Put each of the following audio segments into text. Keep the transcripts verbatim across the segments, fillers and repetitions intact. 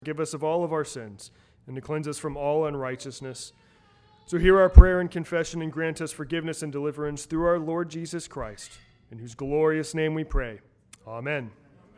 Forgive us of all of our sins, and to cleanse us from all unrighteousness. So hear our prayer and confession, and grant us forgiveness and deliverance through our Lord Jesus Christ, in whose glorious name we pray. Amen. Amen.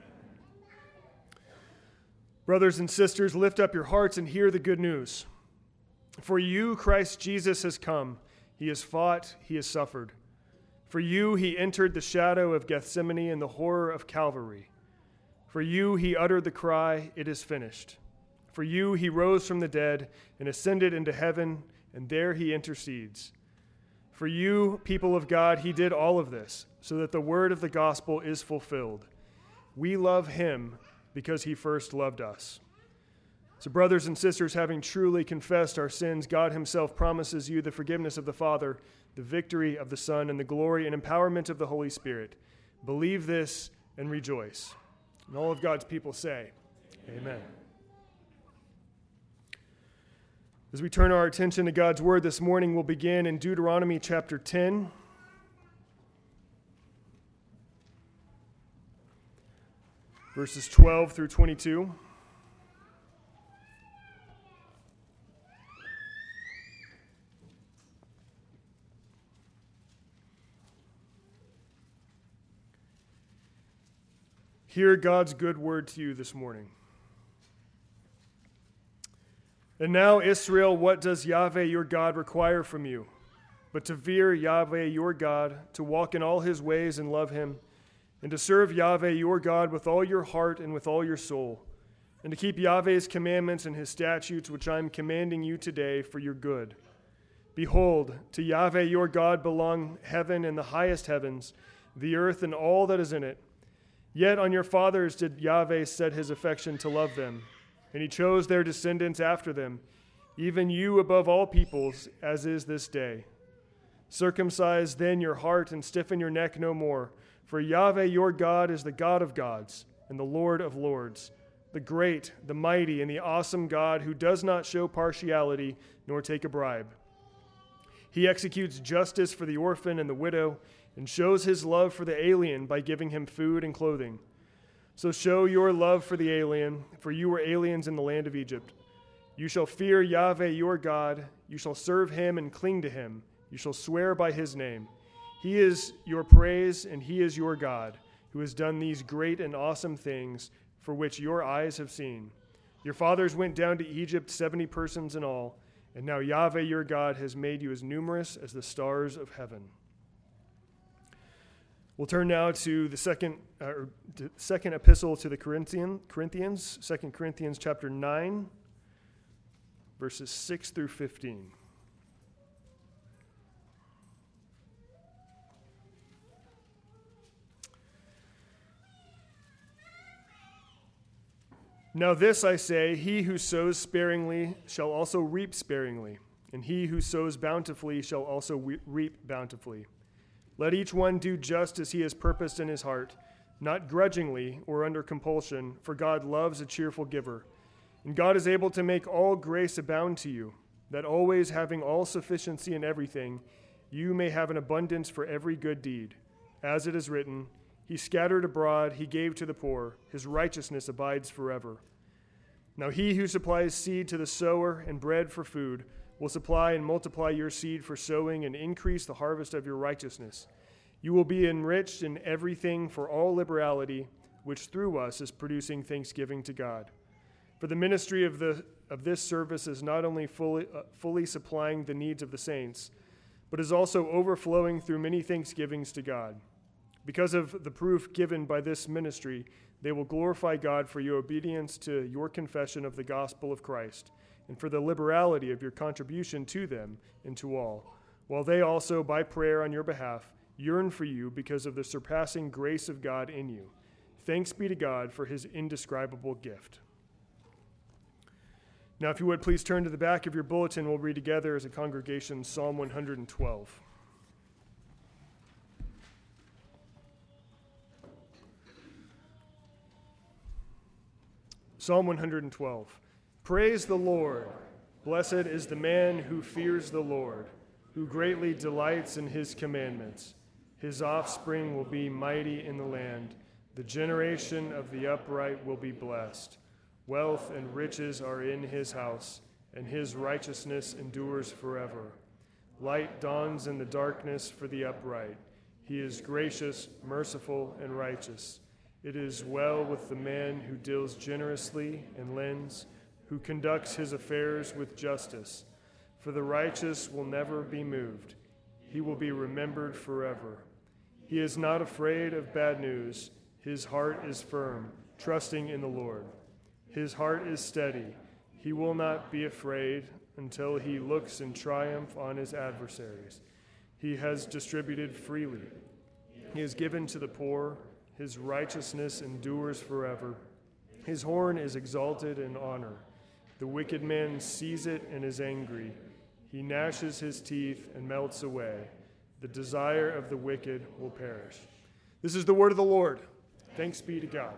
Brothers and sisters, lift up your hearts and hear the good news. For you, Christ Jesus has come. He has fought, he has suffered. For you, he entered the shadow of Gethsemane and the horror of Calvary. For you, he uttered the cry, "It is finished." For you, he rose from the dead and ascended into heaven, and there he intercedes. For you, people of God, he did all of this, so that the word of the gospel is fulfilled. We love him because he first loved us. So, brothers and sisters, having truly confessed our sins, God himself promises you the forgiveness of the Father, the victory of the Son, and the glory and empowerment of the Holy Spirit. Believe this and rejoice. And all of God's people say, Amen. As we turn our attention to God's word this morning, we'll begin in Deuteronomy chapter ten. Verses twelve through twenty-two. Hear God's good word to you this morning. And now, Israel, what does Yahweh your God require from you? But to fear Yahweh your God, to walk in all his ways and love him, and to serve Yahweh your God with all your heart and with all your soul, and to keep Yahweh's commandments and his statutes, which I am commanding you today for your good. Behold, to Yahweh your God belong heaven and the highest heavens, the earth and all that is in it. Yet on your fathers did Yahweh set his affection to love them, and he chose their descendants after them, even you above all peoples, as is this day. Circumcise then your heart and stiffen your neck no more, for Yahweh your God is the God of gods and the Lord of lords, the great, the mighty, and the awesome God who does not show partiality nor take a bribe. He executes justice for the orphan and the widow, and shows his love for the alien by giving him food and clothing. So show your love for the alien, for you were aliens in the land of Egypt. You shall fear Yahweh your God, you shall serve him and cling to him, you shall swear by his name. He is your praise, and he is your God, who has done these great and awesome things for which your eyes have seen. Your fathers went down to Egypt, seventy persons in all, and now Yahweh your God has made you as numerous as the stars of heaven. We'll turn now to the second, uh, to second epistle to the Corinthian, Corinthians, Second Corinthians chapter nine, verses six through fifteen. Now this I say, he who sows sparingly shall also reap sparingly, and he who sows bountifully shall also we- reap bountifully. Let each one do just as he has purposed in his heart, not grudgingly or under compulsion, for God loves a cheerful giver. And God is able to make all grace abound to you, that always having all sufficiency in everything, you may have an abundance for every good deed. As it is written, he scattered abroad, he gave to the poor, his righteousness abides forever. Now he who supplies seed to the sower and bread for food will supply and multiply your seed for sowing and increase the harvest of your righteousness. You will be enriched in everything for all liberality, which through us is producing thanksgiving to God. For the ministry of the of this service is not only fully, uh, fully supplying the needs of the saints, but is also overflowing through many thanksgivings to God. Because of the proof given by this ministry, they will glorify God for your obedience to your confession of the gospel of Christ, and for the liberality of your contribution to them and to all, while they also, by prayer on your behalf, yearn for you because of the surpassing grace of God in you. Thanks be to God for his indescribable gift. Now, if you would, please turn to the back of your bulletin. We'll read together as a congregation Psalm one hundred twelve. Psalm one hundred twelve. Praise the Lord. Blessed is the man who fears the Lord, who greatly delights in his commandments. His offspring will be mighty in the land. The generation of the upright will be blessed. Wealth and riches are in his house, and his righteousness endures forever. Light dawns in the darkness for the upright. He is gracious, merciful, and righteous. It is well with the man who deals generously and lends, who conducts his affairs with justice. For the righteous will never be moved. He will be remembered forever. He is not afraid of bad news. His heart is firm, trusting in the Lord. His heart is steady. He will not be afraid until he looks in triumph on his adversaries. He has distributed freely. He has given to the poor. His righteousness endures forever. His horn is exalted in honor. The wicked man sees it and is angry. He gnashes his teeth and melts away. The desire of the wicked will perish. This is the word of the Lord. Thanks be to God.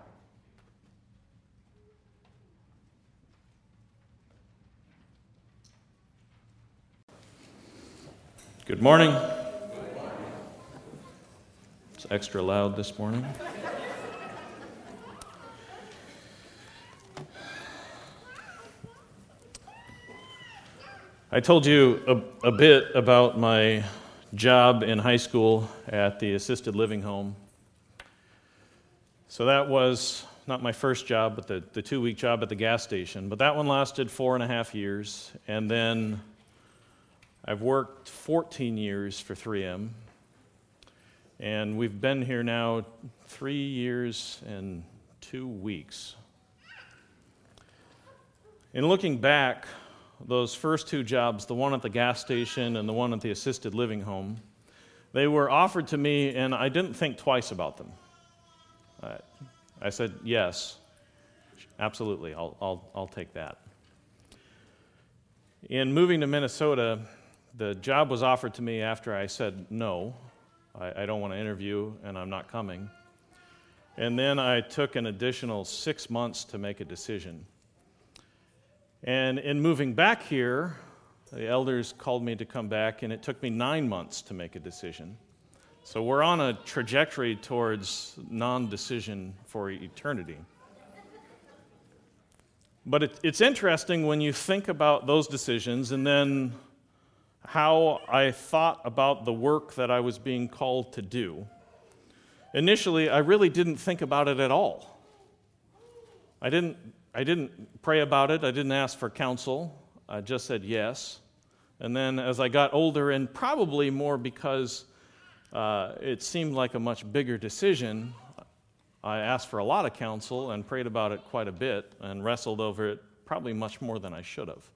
Good morning. It's extra loud this morning. I told you a, a bit about my job in high school at the assisted living home. So that was not my first job, but the, the two-week job at the gas station. But that one lasted four and a half years, and then I've worked fourteen years for three M, and we've been here now three years and two weeks. In looking back, those first two jobs, the one at the gas station and the one at the assisted living home, they were offered to me, and I didn't think twice about them. I, I said, yes, absolutely, I'll, I'll, I'll take that. In moving to Minnesota, the job was offered to me after I said, no, I, I don't want to interview, and I'm not coming. And then I took an additional six months to make a decision. And in moving back here, the elders called me to come back, and it took me nine months to make a decision. So we're on a trajectory towards non-decision for eternity. But it, it's interesting when you think about those decisions and then how I thought about the work that I was being called to do. Initially, I really didn't think about it at all. I didn't, I didn't pray about it. I didn't ask for counsel. I just said yes. And then as I got older, and probably more because uh, it seemed like a much bigger decision, I asked for a lot of counsel and prayed about it quite a bit and wrestled over it probably much more than I should have.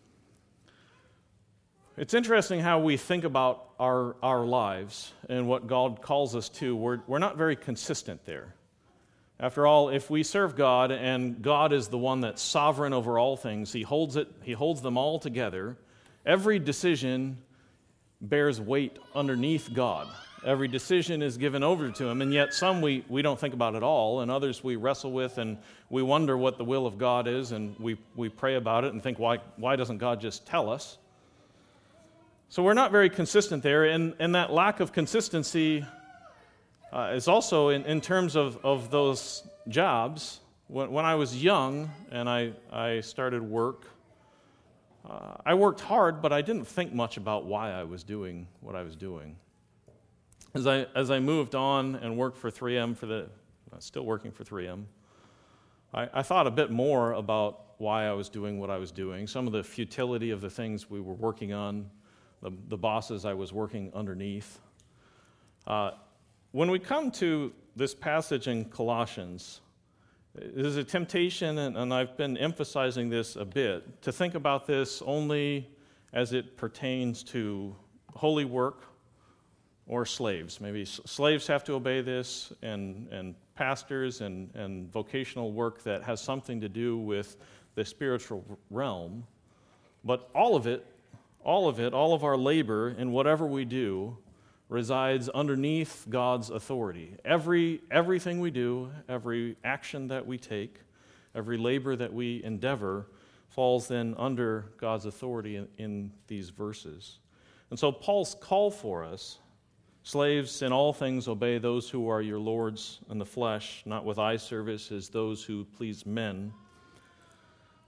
It's interesting how we think about our, our lives and what God calls us to. We're, we're not very consistent there. After all, if we serve God and God is the one that's sovereign over all things, He holds it, He holds them all together, every decision bears weight underneath God. Every decision is given over to Him, and yet some we, we don't think about at all, and others we wrestle with and we wonder what the will of God is, and we, we pray about it and think, why, why doesn't God just tell us? So we're not very consistent there, and, and that lack of consistency uh, is also in, in terms of, of those jobs. When, when I was young and I, I started work, uh, I worked hard, but I didn't think much about why I was doing what I was doing. As I as I moved on and worked for three M, for the uh, still working for three M, I, I thought a bit more about why I was doing what I was doing, some of the futility of the things we were working on, The, the bosses I was working underneath. Uh, when we come to this passage in Colossians, there's a temptation, and, and I've been emphasizing this a bit, to think about this only as it pertains to holy work or slaves. Maybe s- slaves have to obey this, and, and pastors and, and vocational work that has something to do with the spiritual realm. But all of it All of it, all of our labor in whatever we do resides underneath God's authority. Every everything we do, every action that we take, every labor that we endeavor falls then under God's authority in, in these verses. And so Paul's call for us, slaves, in all things obey those who are your lords in the flesh, not with eye service as those who please men,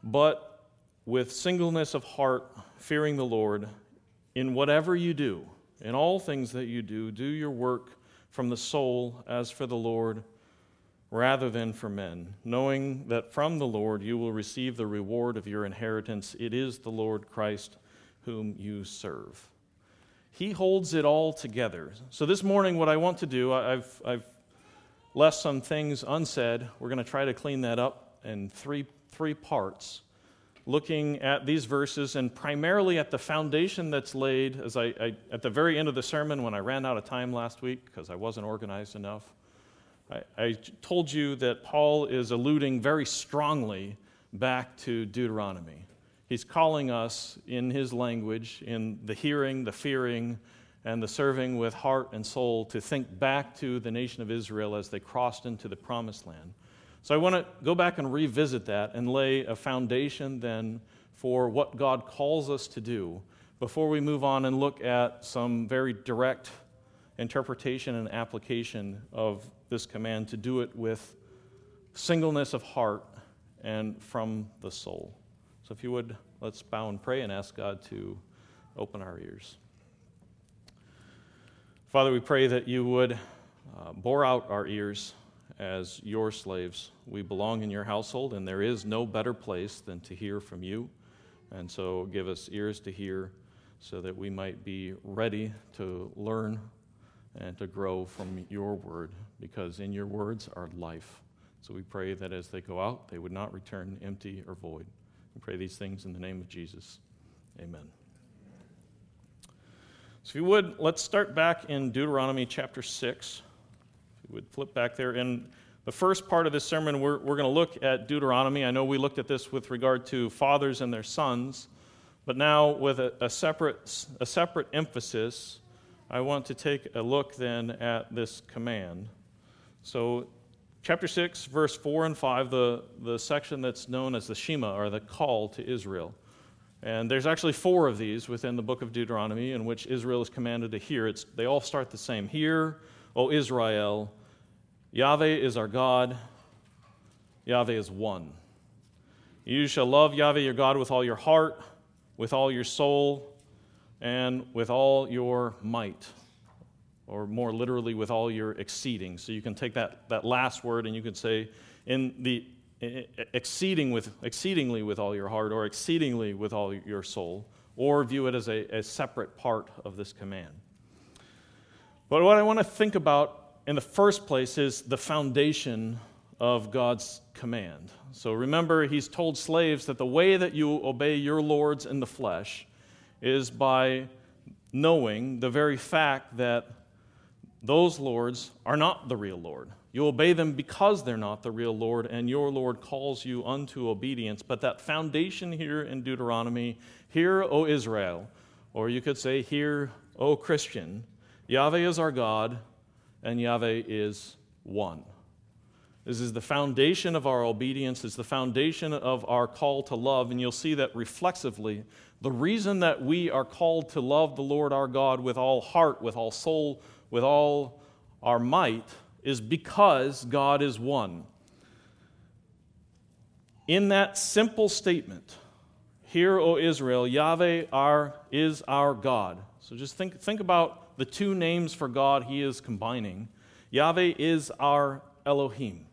but with singleness of heart, fearing the Lord, in whatever you do, in all things that you do, do your work from the soul as for the Lord, rather than for men, knowing that from the Lord you will receive the reward of your inheritance. It is the Lord Christ whom you serve. He holds it all together. So this morning, what I want to do, I've, I've left some things unsaid. We're going to try to clean that up in three, three parts, looking at these verses and primarily at the foundation that's laid, as I, I at the very end of the sermon when I ran out of time last week because I wasn't organized enough. I, I told you that Paul is alluding very strongly back to Deuteronomy. He's calling us in his language, in the hearing, the fearing, and the serving with heart and soul, to think back to the nation of Israel as they crossed into the promised land. So I want to go back and revisit that and lay a foundation then for what God calls us to do before we move on and look at some very direct interpretation and application of this command to do it with singleness of heart and from the soul. So if you would, let's bow and pray and ask God to open our ears. Father, we pray that you would uh, bore out our ears as your slaves. We belong in your household, and there is no better place than to hear from you. And so give us ears to hear so that we might be ready to learn and to grow from your word, because in your words are life. So we pray that as they go out, they would not return empty or void. We pray these things in the name of Jesus. Amen. So if you would, let's start back in Deuteronomy chapter six. If you would flip back there. In the first part of this sermon, we're, we're going to look at Deuteronomy. I know we looked at this with regard to fathers and their sons, but now with a, a separate a separate emphasis, I want to take a look then at this command. So chapter six, verse four and five, the, the section that's known as the Shema, or the call to Israel. And there's actually four of these within the book of Deuteronomy in which Israel is commanded to hear. It's, they all start the same. Hear, O Israel, Yahweh is our God, Yahweh is one. You shall love Yahweh your God with all your heart, with all your soul, and with all your might, or more literally, with all your exceeding. So you can take that, that last word and you could say, in the exceeding with exceedingly with all your heart, or exceedingly with all your soul, or view it as a, a separate part of this command. But what I want to think about in the first place is the foundation of God's command. So remember, he's told slaves that the way that you obey your lords in the flesh is by knowing the very fact that those lords are not the real Lord. You obey them because they're not the real Lord, and your Lord calls you unto obedience. But that foundation here in Deuteronomy, hear, O Israel, or you could say, hear, O Christian, Yahweh is our God, and Yahweh is one. This is the foundation of our obedience. It's the foundation of our call to love, and you'll see that reflexively. The reason that we are called to love the Lord our God with all heart, with all soul, with all our might, is because God is one. In that simple statement, hear, O Israel, Yahweh our, is our God. So just think, think about the two names for God he is combining. Yahweh is our Elohim.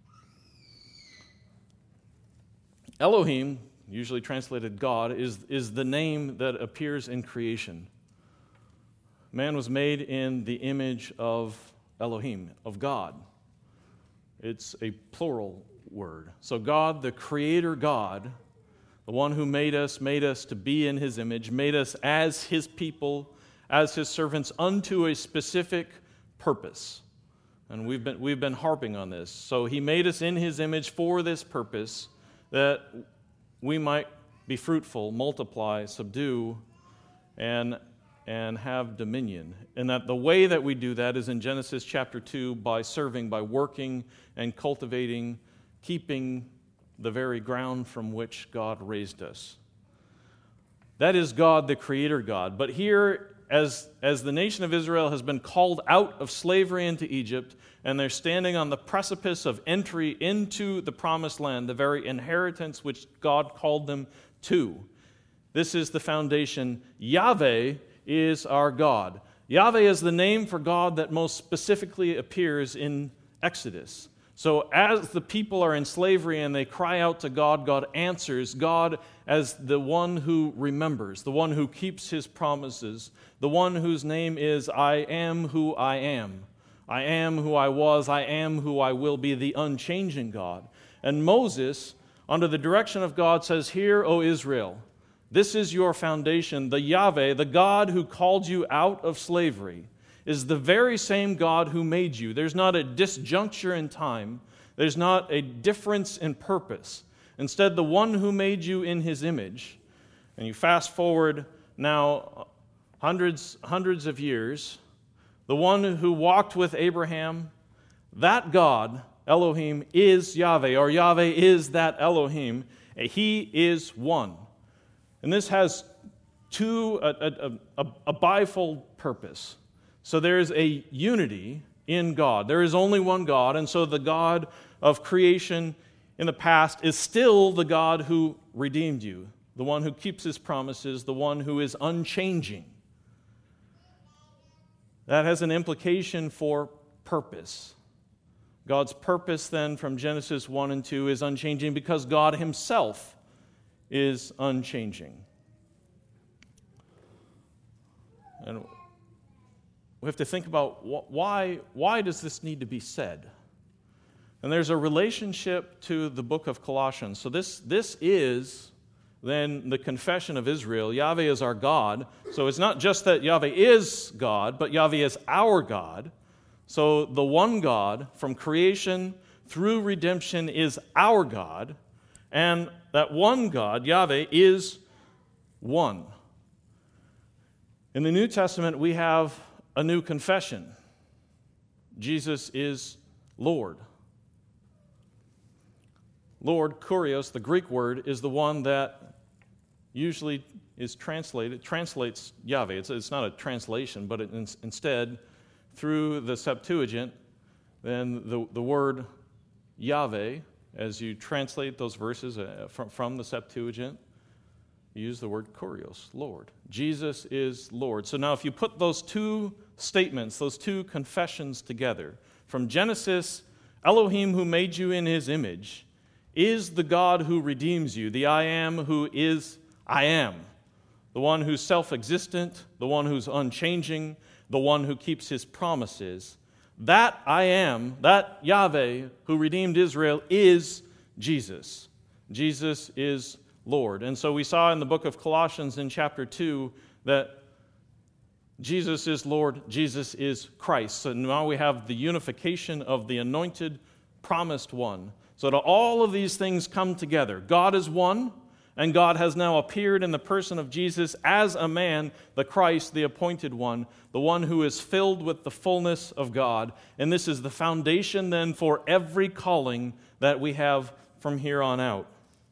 Elohim, usually translated God, is, is the name that appears in creation. Man was made in the image of Elohim, of God. It's a plural word. So God, the creator God, the one who made us, made us to be in his image, made us as his people, as his servants, unto a specific purpose. And we've been, we've been harping on this. So he made us in his image for this purpose, that we might be fruitful, multiply, subdue, and and have dominion. And that the way that we do that is in Genesis chapter two, by serving, by working and cultivating, keeping the very ground from which God raised us. That is God, the creator God. But here, as, as the nation of Israel has been called out of slavery into Egypt, and they're standing on the precipice of entry into the promised land, the very inheritance which God called them to. This is the foundation. Yahweh is our God. Yahweh is the name for God that most specifically appears in Exodus. So as the people are in slavery and they cry out to God, God answers. God as the one who remembers, the one who keeps his promises, the one whose name is I am who I am. I am who I was, I am who I will be, the unchanging God. And Moses, under the direction of God, says, "Hear, O Israel, this is your foundation. The Yahweh, the God who called you out of slavery, is the very same God who made you." There's not a disjuncture in time. There's not a difference in purpose. Instead, the one who made you in his image, and you fast forward now hundreds, hundreds of years, the one who walked with Abraham, that God, Elohim, is Yahweh, or Yahweh is that Elohim. He is one. And this has two, a, a, a, a bifold purpose. So there is a unity in God. There is only one God, and so the God of creation in the past is still the God who redeemed you, the one who keeps his promises, the one who is unchanging. That has an implication for purpose. God's purpose then from Genesis one and two is unchanging because God himself is unchanging. And we have to think about why, why does this need to be said? And there's a relationship to the book of Colossians. So this, this is then the confession of Israel. Yahweh is our God. So it's not just that Yahweh is God, but Yahweh is our God. So the one God from creation through redemption is our God. And that one God, Yahweh, is one. In the New Testament, we have a new confession. Jesus is Lord. Lord, kurios, the Greek word, is the one that usually is translated, translates Yahweh. It's, it's not a translation, but it, in, instead, through the Septuagint, then the, the word Yahweh, as you translate those verses uh, from, from the Septuagint, you use the word kurios, Lord. Jesus is Lord. So now if you put those two statements, those two confessions together, from Genesis, Elohim who made you in his image, is the God who redeems you, the I am who is I am, the one who's self-existent, the one who's unchanging, the one who keeps his promises. That I am, that Yahweh who redeemed Israel is Jesus. Jesus is Lord. And so we saw in the book of Colossians in chapter two that Jesus is Lord, Jesus is Christ. So now we have the unification of the anointed, promised one. So that all of these things come together. God is one, and God has now appeared in the person of Jesus as a man, the Christ, the appointed one, the one who is filled with the fullness of God. And this is the foundation then for every calling that we have from here on out.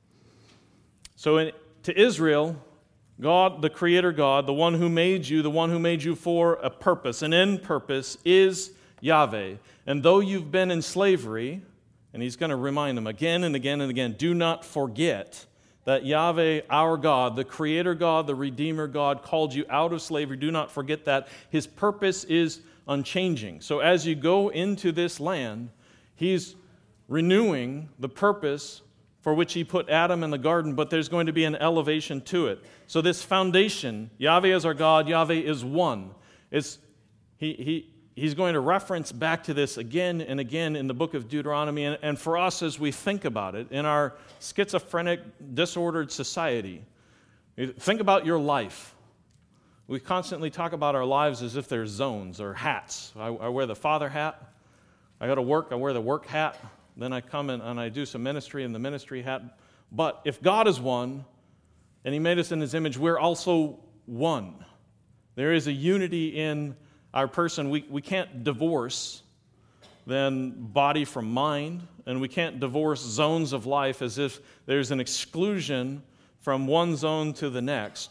So in, to Israel, God, the Creator God, the one who made you, the one who made you for a purpose, an end purpose, is Yahweh. And though you've been in slavery, and he's going to remind them again and again and again, do not forget that Yahweh, our God, the Creator God, the Redeemer God, called you out of slavery. Do not forget that. His purpose is unchanging. So as you go into this land, he's renewing the purpose for which he put Adam in the garden, but there's going to be an elevation to it. So this foundation, Yahweh is our God, Yahweh is one. It's, he, he, he's going to reference back to this again and again in the book of Deuteronomy. And, and for us, as we think about it, in our schizophrenic, disordered society, think about your life. We constantly talk about our lives as if they're zones or hats. I, I wear the father hat. I go to work, I wear the work hat. Then I come in and I do some ministry in the ministry hat. But if God is one, and he made us in his image, we're also one. There is a unity in our person. We, we can't divorce then body from mind, and we can't divorce zones of life as if there's an exclusion from one zone to the next.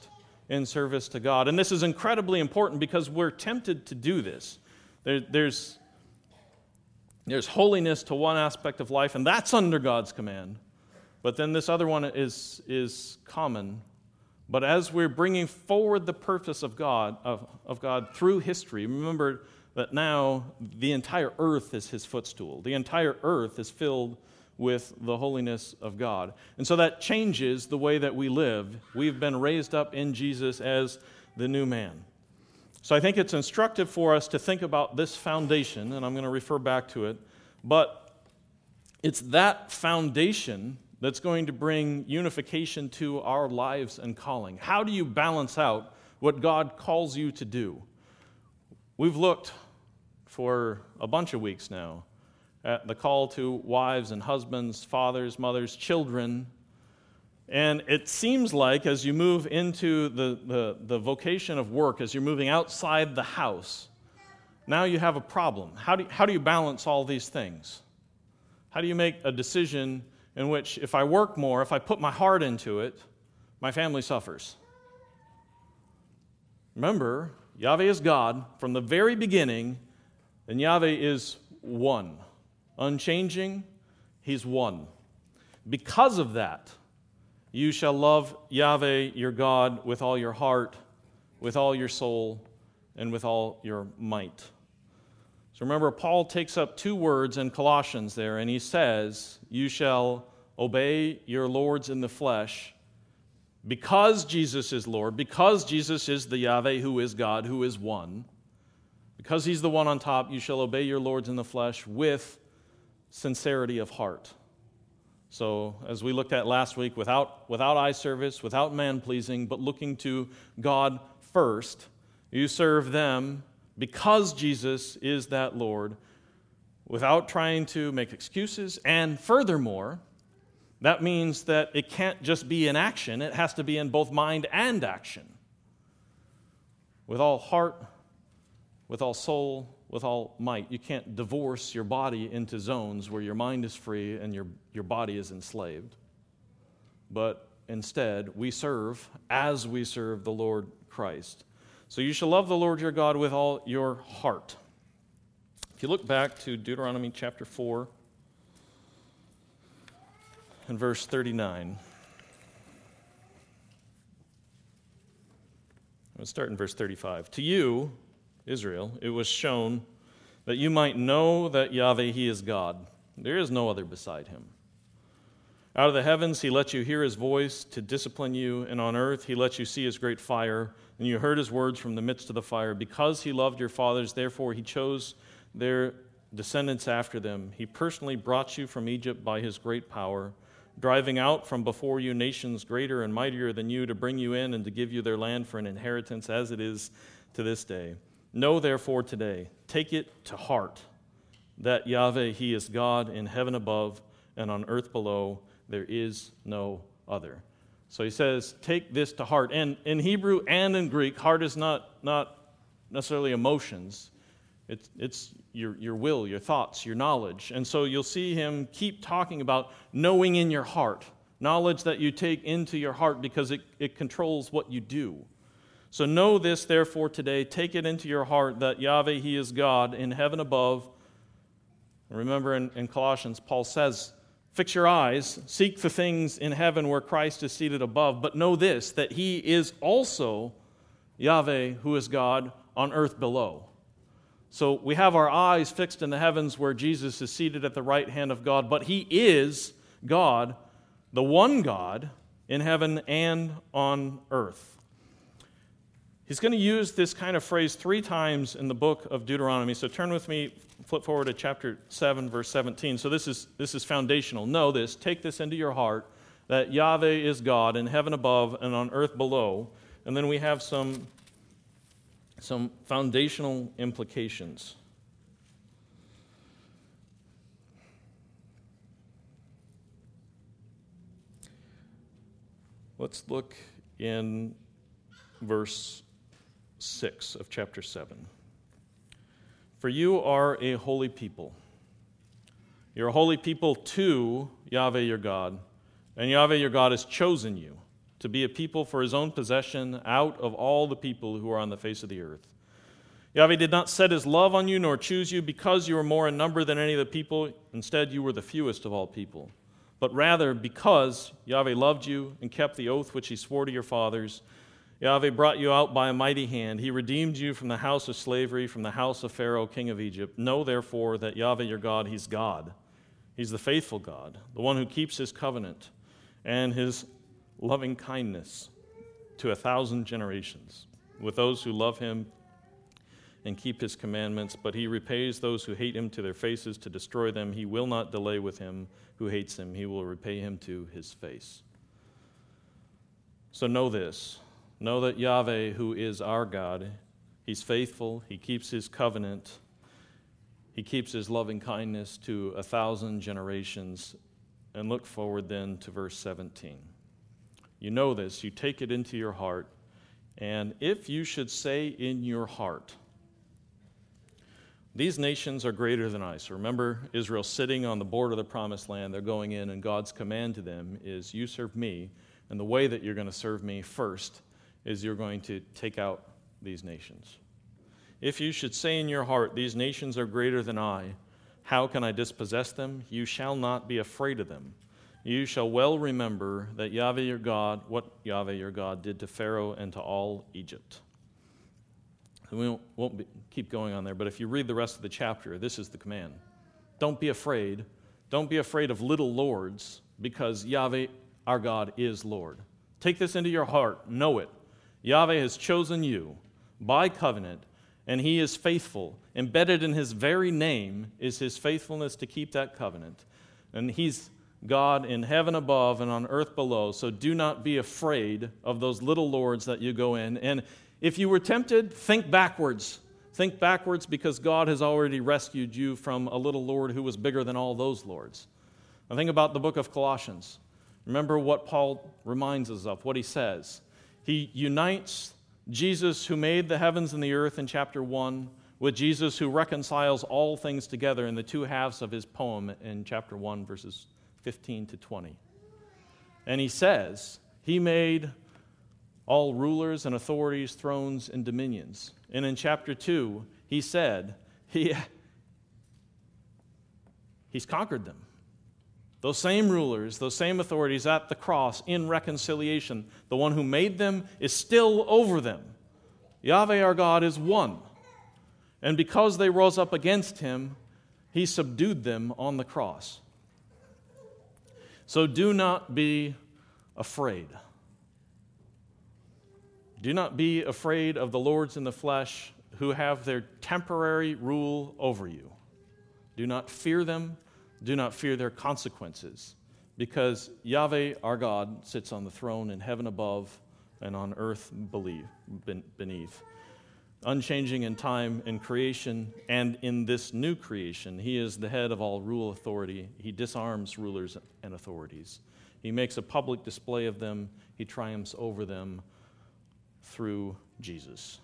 in service to God. And this is incredibly important because we're tempted to do this. There, there's, there's holiness to one aspect of life, and that's under God's command. But then this other one is, is common. But as we're bringing forward the purpose of God, of, of God through history, remember that now the entire earth is his footstool. The entire earth is filled with the holiness of God. And so that changes the way that we live. We've been raised up in Jesus as the new man. So I think it's instructive for us to think about this foundation, and I'm going to refer back to it, but it's that foundation that's going to bring unification to our lives and calling. How do you balance out what God calls you to do? We've looked for a bunch of weeks now at the call to wives and husbands, fathers, mothers, children. And it seems like as you move into the, the, the vocation of work, as you're moving outside the house, now you have a problem. How do, how do you balance all these things? How do you make a decision in which if I work more, if I put my heart into it, my family suffers? Remember, Yahweh is God from the very beginning, and Yahweh is one. Unchanging, he's one. Because of that, you shall love Yahweh your God with all your heart, with all your soul, and with all your might. So remember, Paul takes up two words in Colossians there, and he says, you shall obey your lords in the flesh, because Jesus is Lord, because Jesus is the Yahweh who is God, who is one. Because he's the one on top, you shall obey your lords in the flesh with sincerity of heart. So, as we looked at last week, without, without eye service, without man-pleasing, but looking to God first, you serve them because Jesus is that Lord, without trying to make excuses. And furthermore, that means that it can't just be in action, it has to be in both mind and action. With all heart, with all soul, with all might. You can't divorce your body into zones where your mind is free and your, your body is enslaved. But instead, we serve as we serve the Lord Christ. So you shall love the Lord your God with all your heart. If you look back to Deuteronomy chapter four and verse thirty-nine. Let's start in verse thirty-five. To you, Israel, it was shown that you might know that Yahweh, he is God. There is no other beside him. Out of the heavens he let you hear his voice to discipline you, and on earth he let you see his great fire, and you heard his words from the midst of the fire. Because he loved your fathers, therefore he chose their descendants after them. He personally brought you from Egypt by his great power, driving out from before you nations greater and mightier than you, to bring you in and to give you their land for an inheritance, as it is to this day. Know therefore today, take it to heart, that Yahweh, he is God in heaven above and on earth below. There is no other. So he says, take this to heart. And in Hebrew and in Greek, heart is not, not necessarily emotions. It's, it's your, your will, your thoughts, your knowledge. And so you'll see him keep talking about knowing in your heart, knowledge that you take into your heart because it, it controls what you do. So know this, therefore, today. Take it into your heart that Yahweh, he is God in heaven above. Remember in, in Colossians, Paul says, fix your eyes, seek the things in heaven where Christ is seated above. But know this, that he is also Yahweh, who is God, on earth below. So we have our eyes fixed in the heavens where Jesus is seated at the right hand of God. But he is God, the one God, in heaven and on earth. He's going to use this kind of phrase three times in the book of Deuteronomy. So turn with me, flip forward to chapter seven, verse seventeen. So this is this is foundational. Know this, take this into your heart, that Yahweh is God in heaven above and on earth below. And then we have some, some foundational implications. Let's look in verse six of chapter seven. For you are a holy people. You're a holy people to Yahweh your God, and Yahweh your God has chosen you to be a people for his own possession out of all the people who are on the face of the earth. Yahweh did not set his love on you nor choose you because you were more in number than any of the people. Instead, you were the fewest of all people. But rather, because Yahweh loved you and kept the oath which he swore to your fathers, Yahweh brought you out by a mighty hand. He redeemed you from the house of slavery, from the house of Pharaoh, king of Egypt. Know, therefore, that Yahweh your God, he's God. He's the faithful God, the one who keeps his covenant and his loving kindness to a thousand generations with those who love him and keep his commandments, but he repays those who hate him to their faces to destroy them. He will not delay with him who hates him. He will repay him to his face. So know this. Know that Yahweh, who is our God, he's faithful. He keeps his covenant. He keeps his loving kindness to a thousand generations. And look forward then to verse seventeen. You know this. You take it into your heart. And if you should say in your heart, these nations are greater than I. So remember, Israel sitting on the border of the promised land. They're going in, and God's command to them is, you serve me. And the way that you're going to serve me first is you're going to take out these nations. If you should say in your heart, these nations are greater than I, how can I dispossess them? You shall not be afraid of them. You shall well remember that Yahweh your God, what Yahweh your God did to Pharaoh and to all Egypt. We won't, won't be, keep going on there, but if you read the rest of the chapter, this is the command. Don't be afraid. Don't be afraid of little lords, because Yahweh, our God, is Lord. Take this into your heart. Know it. Yahweh has chosen you by covenant, and he is faithful. Embedded in his very name is his faithfulness to keep that covenant. And he's God in heaven above and on earth below, so do not be afraid of those little lords that you go in. And if you were tempted, think backwards. Think backwards because God has already rescued you from a little lord who was bigger than all those lords. Now think about the book of Colossians. Remember what Paul reminds us of, what he says. He unites Jesus who made the heavens and the earth in chapter one with Jesus who reconciles all things together in the two halves of his poem in chapter one, verses fifteen to twenty. And he says, he made all rulers and authorities, thrones and dominions. And in chapter two, he said, he, he's conquered them. Those same rulers, those same authorities at the cross in reconciliation, the one who made them is still over them. Yahweh our God is one. And because they rose up against him, he subdued them on the cross. So do not be afraid. Do not be afraid of the lords in the flesh who have their temporary rule over you. Do not fear them. Do not fear their consequences, because Yahweh, our God, sits on the throne in heaven above and on earth beneath. Unchanging in time and creation, and in this new creation, he is the head of all rule authority. He disarms rulers and authorities. He makes a public display of them. He triumphs over them through Jesus.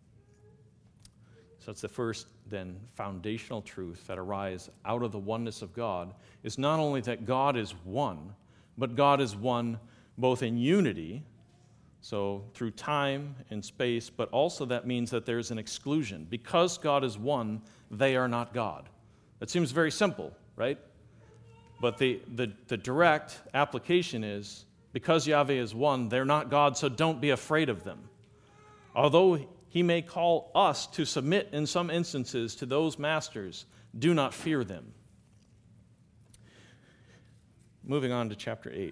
So that's the first, then, foundational truth that arises out of the oneness of God, is not only that God is one, but God is one both in unity, so through time and space, but also that means that there's an exclusion. Because God is one, they are not God. That seems very simple, right? But the, the, the direct application is, because Yahweh is one, they're not God, so don't be afraid of them. Although he may call us to submit in some instances to those masters, do not fear them. Moving on to chapter eight.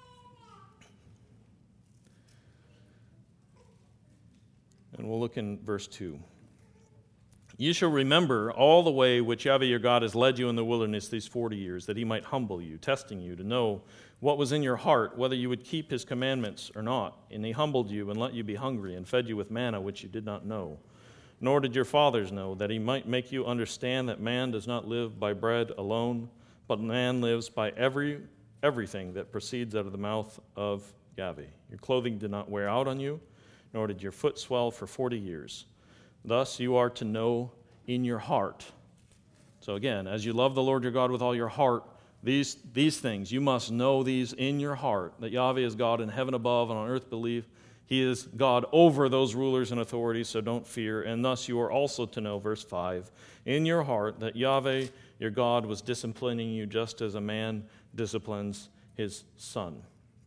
And we'll look in verse two. You shall remember all the way which Yahweh your God has led you in the wilderness these forty years, that he might humble you, testing you to know what was in your heart, whether you would keep his commandments or not. And he humbled you and let you be hungry and fed you with manna which you did not know, nor did your fathers know, that he might make you understand that man does not live by bread alone, but man lives by every everything that proceeds out of the mouth of Yahweh. Your clothing did not wear out on you, nor did your foot swell for forty years. Thus you are to know in your heart. So again, as you love the Lord your God with all your heart, These, these things, you must know these in your heart, that Yahweh is God in heaven above and on earth believe. He is God over those rulers and authorities, so don't fear. And thus you are also to know, verse five, in your heart that Yahweh, your God, was disciplining you just as a man disciplines his son.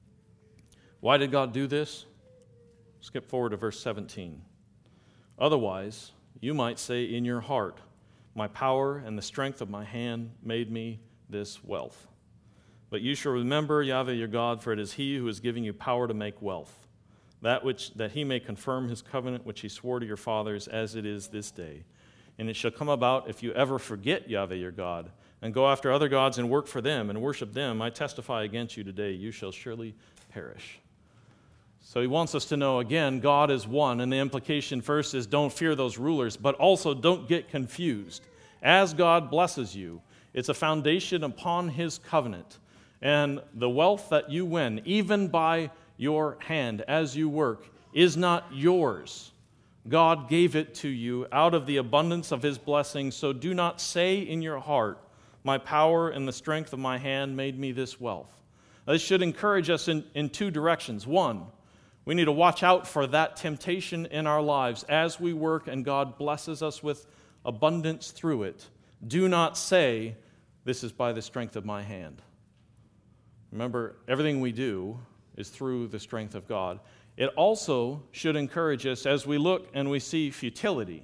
Why did God do this? Skip forward to verse seventeen. Otherwise, you might say in your heart, my power and the strength of my hand made me this wealth. But you shall remember Yahweh your God, for it is he who is giving you power to make wealth, that which that he may confirm his covenant which he swore to your fathers, as it is this day. And it shall come about, if you ever forget Yahweh your God, and go after other gods and work for them and worship them, I testify against you today, you shall surely perish. So he wants us to know, again, God is one, and the implication first is don't fear those rulers, but also don't get confused. As God blesses you, it's a foundation upon his covenant. And the wealth that you win, even by your hand as you work, is not yours. God gave it to you out of the abundance of his blessing. So do not say in your heart, my power and the strength of my hand made me this wealth. This should encourage us in, in two directions. One, we need to watch out for that temptation in our lives as we work and God blesses us with abundance through it. Do not say, this is by the strength of my hand. Remember, everything we do is through the strength of God. It also should encourage us as we look and we see futility,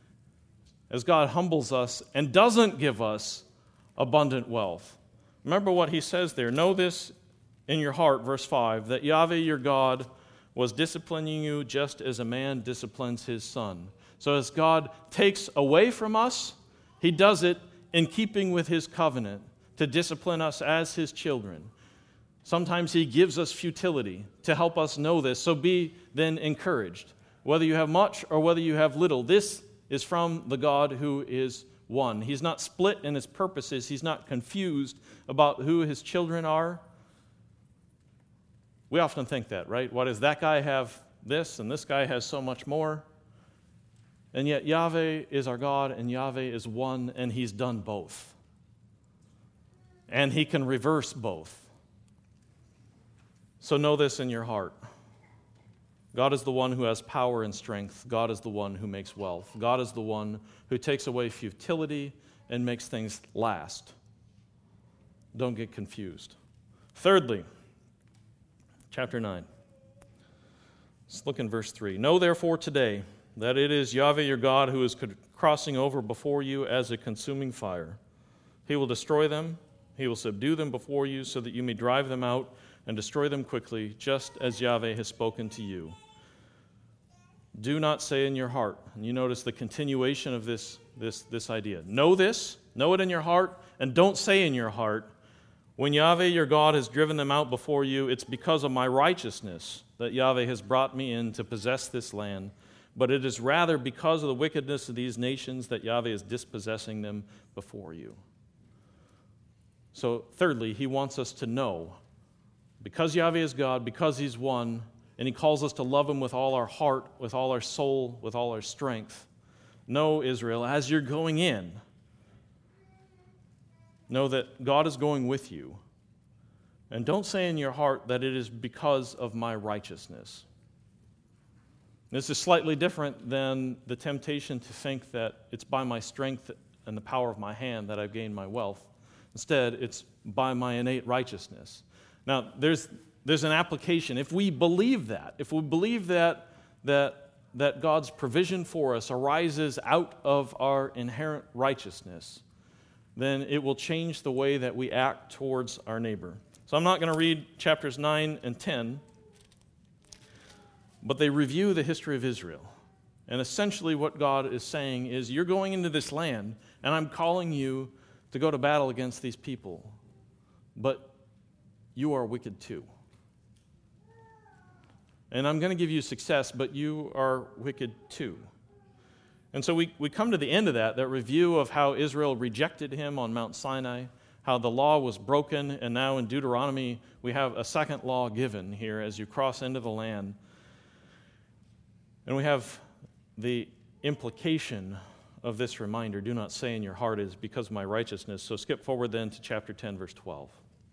as God humbles us and doesn't give us abundant wealth. Remember what he says there. Know this in your heart, verse five, that Yahweh your God was disciplining you just as a man disciplines his son. So as God takes away from us, he does it in keeping with his covenant to discipline us as his children. Sometimes he gives us futility to help us know this. So be then encouraged. Whether you have much or whether you have little, this is from the God who is one. He's not split in his purposes. He's not confused about who his children are. We often think that, right? Why does that guy have this and this guy has so much more? And yet Yahweh is our God and Yahweh is one and he's done both. And he can reverse both. So know this in your heart. God is the one who has power and strength. God is the one who makes wealth. God is the one who takes away futility and makes things last. Don't get confused. Thirdly, chapter nine. Let's look in verse three. Know therefore today that it is Yahweh your God who is crossing over before you as a consuming fire. He will destroy them. He will subdue them before you so that you may drive them out and destroy them quickly, just as Yahweh has spoken to you. Do not say in your heart, and you notice the continuation of this, this, this idea. Know this, know it in your heart, and don't say in your heart, when Yahweh your God has driven them out before you, it's because of my righteousness that Yahweh has brought me in to possess this land, but it is rather because of the wickedness of these nations that Yahweh is dispossessing them before you. So thirdly, he wants us to know, because Yahweh is God, because he's one, and he calls us to love him with all our heart, with all our soul, with all our strength. Know, Israel, as you're going in, know that God is going with you. And don't say in your heart that it is because of my righteousness. This is slightly different than the temptation to think that it's by my strength and the power of my hand that I've gained my wealth. Instead, it's by my innate righteousness. Now, there's there's an application. If we believe that, if we believe that that that God's provision for us arises out of our inherent righteousness, then it will change the way that we act towards our neighbor. So I'm not going to read chapters nine and ten, but they review the history of Israel. And essentially what God is saying is, you're going into this land, and I'm calling you to go to battle against these people, but you are wicked too. And I'm going to give you success, but you are wicked too. And so we, we come to the end of that, that review of how Israel rejected him on Mount Sinai, how the law was broken, and now in Deuteronomy we have a second law given here as you cross into the land. And we have the implication of this reminder, do not say in your heart, it is because of my righteousness. So skip forward then to chapter ten, verse twelve.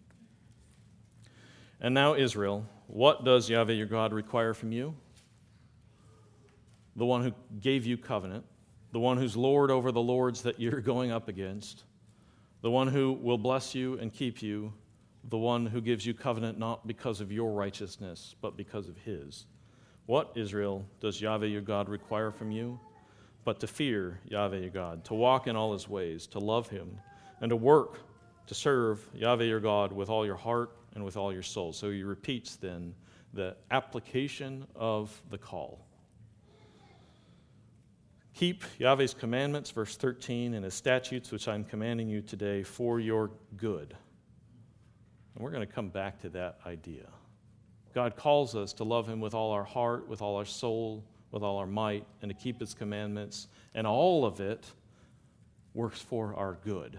And now, Israel, what does Yahweh your God require from you? The one who gave you covenant, the one who's Lord over the lords that you're going up against, the one who will bless you and keep you, the one who gives you covenant not because of your righteousness, but because of his. What, Israel, does Yahweh your God require from you? But to fear Yahweh your God, to walk in all his ways, to love him, and to work to serve Yahweh your God with all your heart and with all your soul. So he repeats then the application of the call. Keep Yahweh's commandments, verse thirteen, and his statutes, which I'm commanding you today, for your good. And we're going to come back to that idea. God calls us to love him with all our heart, with all our soul, with all our might, and to keep his commandments, and all of it works for our good.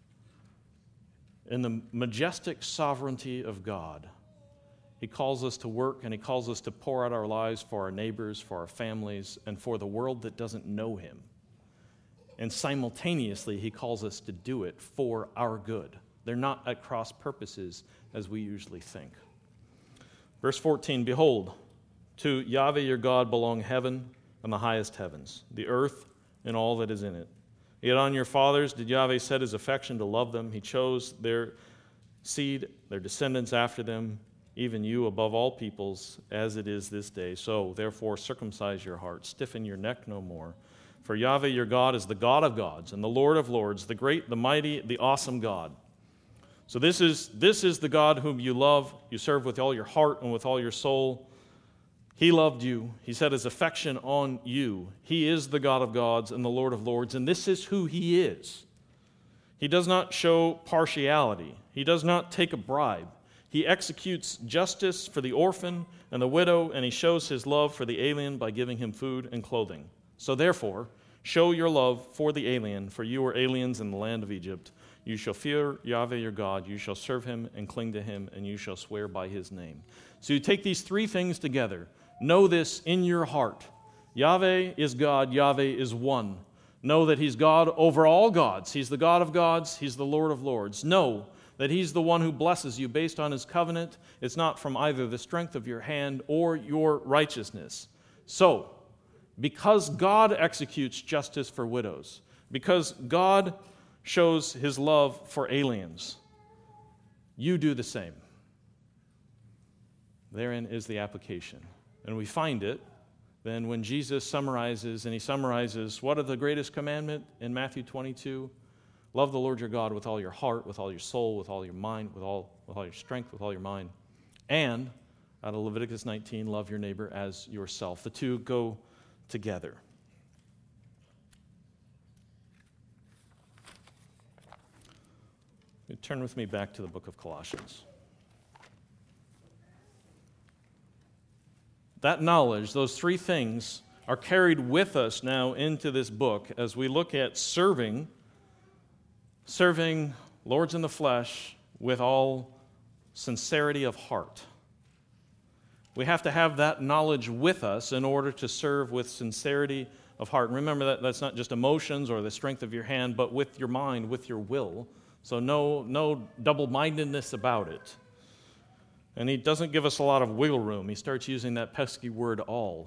In the majestic sovereignty of God, he calls us to work, and he calls us to pour out our lives for our neighbors, for our families, and for the world that doesn't know him. And simultaneously, he calls us to do it for our good. They're not at cross purposes as we usually think. Verse fourteen, behold, to Yahweh your God belong heaven and the highest heavens, the earth and all that is in it. Yet on your fathers did Yahweh set his affection to love them. He chose their seed, their descendants after them, even you above all peoples, as it is this day. So, therefore, circumcise your heart, stiffen your neck no more. For Yahweh your God is the God of gods and the Lord of lords, the great, the mighty, the awesome God. So this is, this is the God whom you love, you serve with all your heart and with all your soul. He loved you. He set his affection on you. He is the God of gods and the Lord of lords, and this is who he is. He does not show partiality. He does not take a bribe. He executes justice for the orphan and the widow, and he shows his love for the alien by giving him food and clothing. So therefore, show your love for the alien, for you are aliens in the land of Egypt. You shall fear Yahweh your God, you shall serve him and cling to him, and you shall swear by his name. So you take these three things together. Know this in your heart. Yahweh is God, Yahweh is one. Know that he's God over all gods. He's the God of gods, he's the Lord of lords. Know that he's the one who blesses you based on his covenant. It's not from either the strength of your hand or your righteousness. So, because God executes justice for widows, because God shows his love for aliens, you do the same. Therein is the application. And we find it then when Jesus summarizes, and he summarizes what are the greatest commandment in Matthew twenty-two? Love the Lord your God with all your heart, with all your soul, with all your mind, with all, with all your strength, with all your mind. And, out of Leviticus nineteen, love your neighbor as yourself. The two go together. You turn with me back to the book of Colossians. That knowledge, those three things, are carried with us now into this book as we look at serving, serving lords in the flesh with all sincerity of heart. We have to have that knowledge with us in order to serve with sincerity of heart. And remember that that's not just emotions or the strength of your hand, but with your mind, with your will. So no, no double-mindedness about it. And he doesn't give us a lot of wiggle room. He starts using that pesky word all.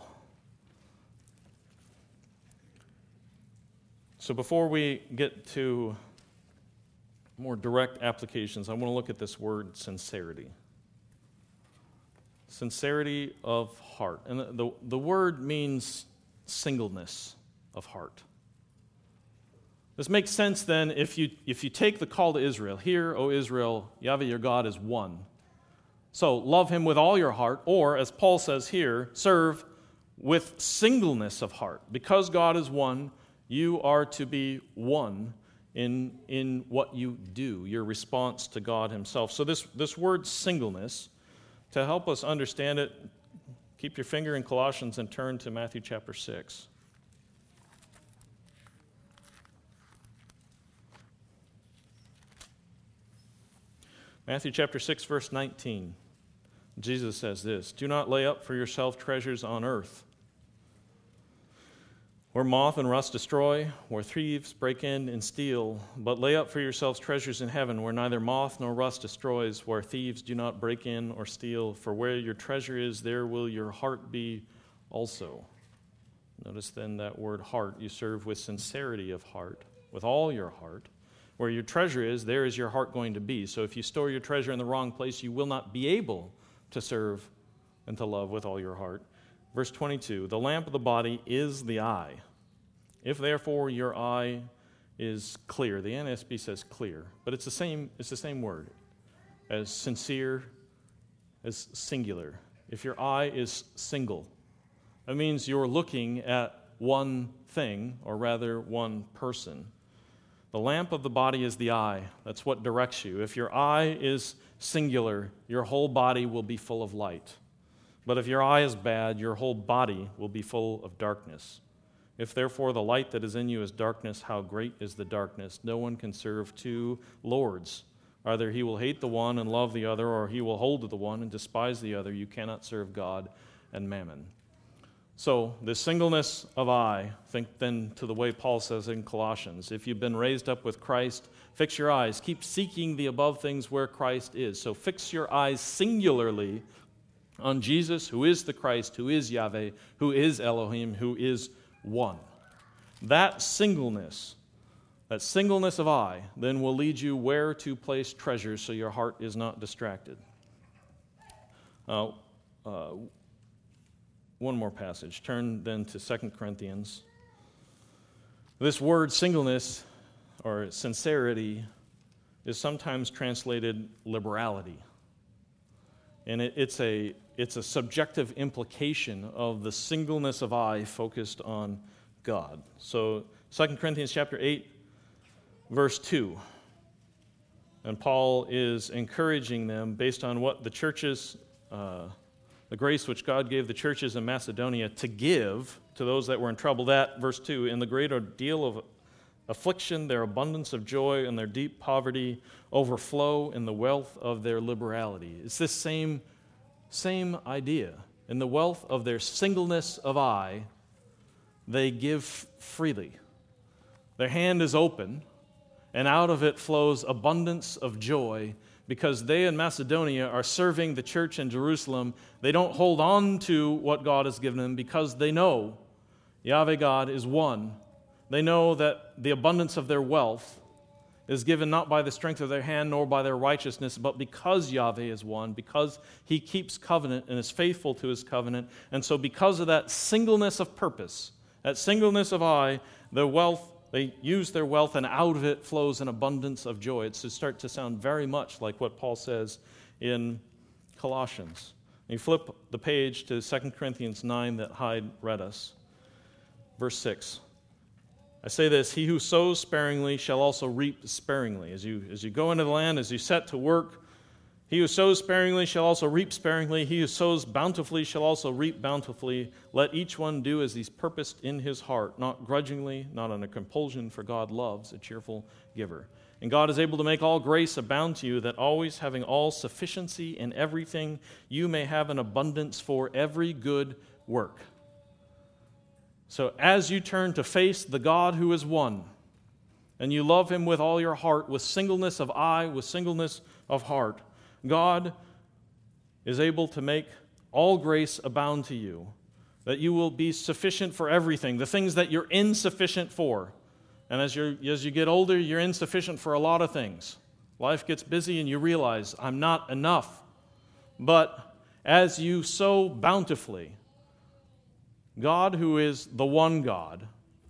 So before we get to more direct applications, I want to look at this word sincerity. Sincerity of heart. And the, the, the word means singleness of heart. This makes sense then if you, if you take the call to Israel. Hear, O Israel, Yahweh your God is one. So love him with all your heart, or as Paul says here, serve with singleness of heart. Because God is one, you are to be one in, in what you do, your response to God himself. So this, this word singleness, to help us understand it, keep your finger in Colossians and turn to Matthew chapter six. Matthew chapter six, verse nineteen. Jesus says this, do not lay up for yourself treasures on earth, where moth and rust destroy, where thieves break in and steal. But lay up for yourselves treasures in heaven, where neither moth nor rust destroys, where thieves do not break in or steal. For where your treasure is, there will your heart be also. Notice then that word heart. You serve with sincerity of heart, with all your heart. Where your treasure is, there is your heart going to be. So if you store your treasure in the wrong place, you will not be able to serve and to love with all your heart. Verse twenty-two, the lamp of the body is the eye. If therefore your eye is clear, the N S B says clear, but it's the same, it's the same word as sincere, as singular. If your eye is single, that means you're looking at one thing, or rather one person. The lamp of the body is the eye. That's what directs you. If your eye is singular, your whole body will be full of light. But if your eye is bad, your whole body will be full of darkness. If therefore the light that is in you is darkness, how great is the darkness? No one can serve two lords. Either he will hate the one and love the other, or he will hold to the one and despise the other. You cannot serve God and mammon. So, this singleness of eye, think then to the way Paul says in Colossians, if you've been raised up with Christ, fix your eyes. Keep seeking the above things where Christ is. So fix your eyes singularly on Jesus, who is the Christ, who is Yahweh, who is Elohim, who is one. That singleness, that singleness of eye, then will lead you where to place treasures so your heart is not distracted. Uh, uh, one more passage. Turn then to Second Corinthians. This word singleness or sincerity is sometimes translated liberality. And it, it's a it's a subjective implication of the singleness of eye focused on God. So Second Corinthians chapter eight, verse two. And Paul is encouraging them based on what the churches, uh, the grace which God gave the churches in Macedonia to give to those that were in trouble. That, verse two, in the great ordeal of affliction, their abundance of joy and their deep poverty overflow in the wealth of their liberality. It's this same, same idea. In the wealth of their singleness of eye, they give freely. Their hand is open, and out of it flows abundance of joy because they in Macedonia are serving the church in Jerusalem. They don't hold on to what God has given them because they know Yahweh God is one. They know that the abundance of their wealth is given not by the strength of their hand nor by their righteousness, but because Yahweh is one, because He keeps covenant and is faithful to His covenant. And so because of that singleness of purpose, that singleness of eye, their wealth, they use their wealth, and out of it flows an abundance of joy. It's to start to sound very much like what Paul says in Colossians. You flip the page to Second Corinthians nine that Hyde read us. Verse six. I say this, he who sows sparingly shall also reap sparingly. As you, as you go into the land, as you set to work, he who sows sparingly shall also reap sparingly. He who sows bountifully shall also reap bountifully. Let each one do as he's purposed in his heart, not grudgingly, not under compulsion, for God loves a cheerful giver. And God is able to make all grace abound to you, that always having all sufficiency in everything, you may have an abundance for every good work. So as you turn to face the God who is one, and you love Him with all your heart, with singleness of eye, with singleness of heart, God is able to make all grace abound to you, that you will be sufficient for everything, the things that you're insufficient for. And as, you're, as you get older, you're insufficient for a lot of things. Life gets busy and you realize, I'm not enough. But as you sow bountifully, God, who is the one God,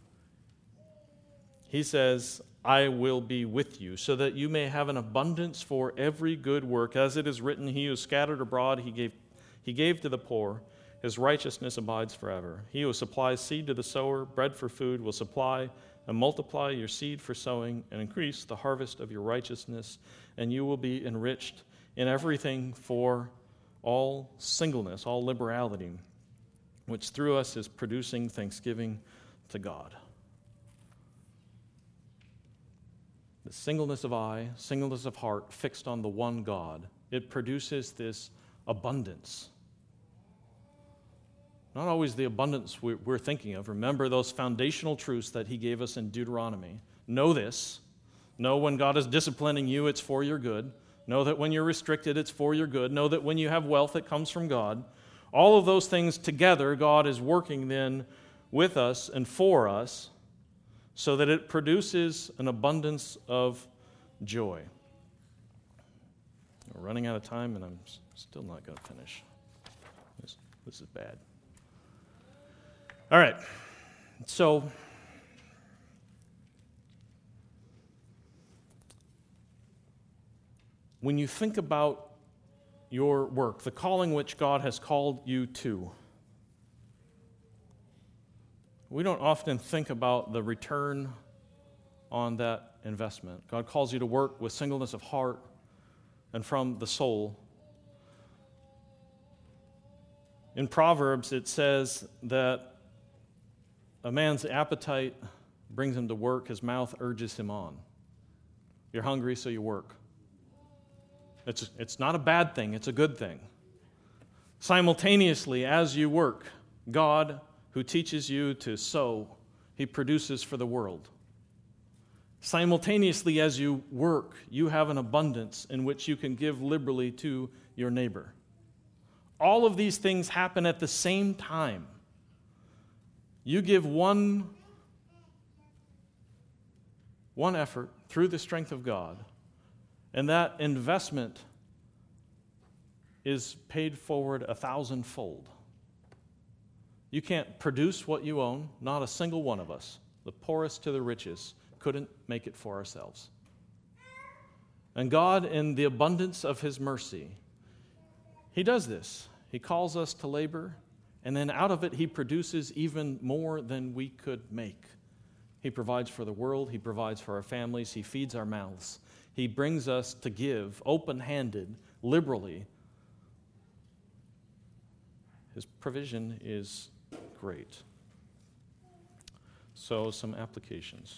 He says, I will be with you, so that you may have an abundance for every good work. As it is written, He who scattered abroad, he gave, he gave to the poor. His righteousness abides forever. He who supplies seed to the sower, bread for food, will supply and multiply your seed for sowing and increase the harvest of your righteousness, and you will be enriched in everything for all singleness, all liberality, which through us is producing thanksgiving to God. The singleness of eye, singleness of heart, fixed on the one God, it produces this abundance. not always the abundance we're thinking of. Remember those foundational truths that he gave us in Deuteronomy. Know this. Know when God is disciplining you, it's for your good. Know that when you're restricted, it's for your good. Know that when you have wealth, it comes from God. All of those things together, God is working then with us and for us so that it produces an abundance of joy. We're running out of time, and I'm still not going to finish. This, this is bad. All right. So, when you think about your work, the calling which God has called you to, we don't often think about the return on that investment. God calls you to work with singleness of heart and from the soul. In Proverbs, it says that a man's appetite brings him to work, his mouth urges him on. You're hungry, so you work. It's, it's not a bad thing, it's a good thing. Simultaneously, as you work, God, who teaches you to sow, he produces for the world. Simultaneously, as you work, you have an abundance in which you can give liberally to your neighbor. All of these things happen at the same time. You give one, one effort through the strength of God, and that investment is paid forward a thousandfold. You can't produce what you own, not a single one of us, the poorest to the richest, couldn't make it for ourselves. And God, in the abundance of his mercy, he does this. He calls us to labor, and then out of it he produces even more than we could make. He provides for the world, he provides for our families, he feeds our mouths. He brings us to give open-handed, liberally. His provision is great. So, some applications.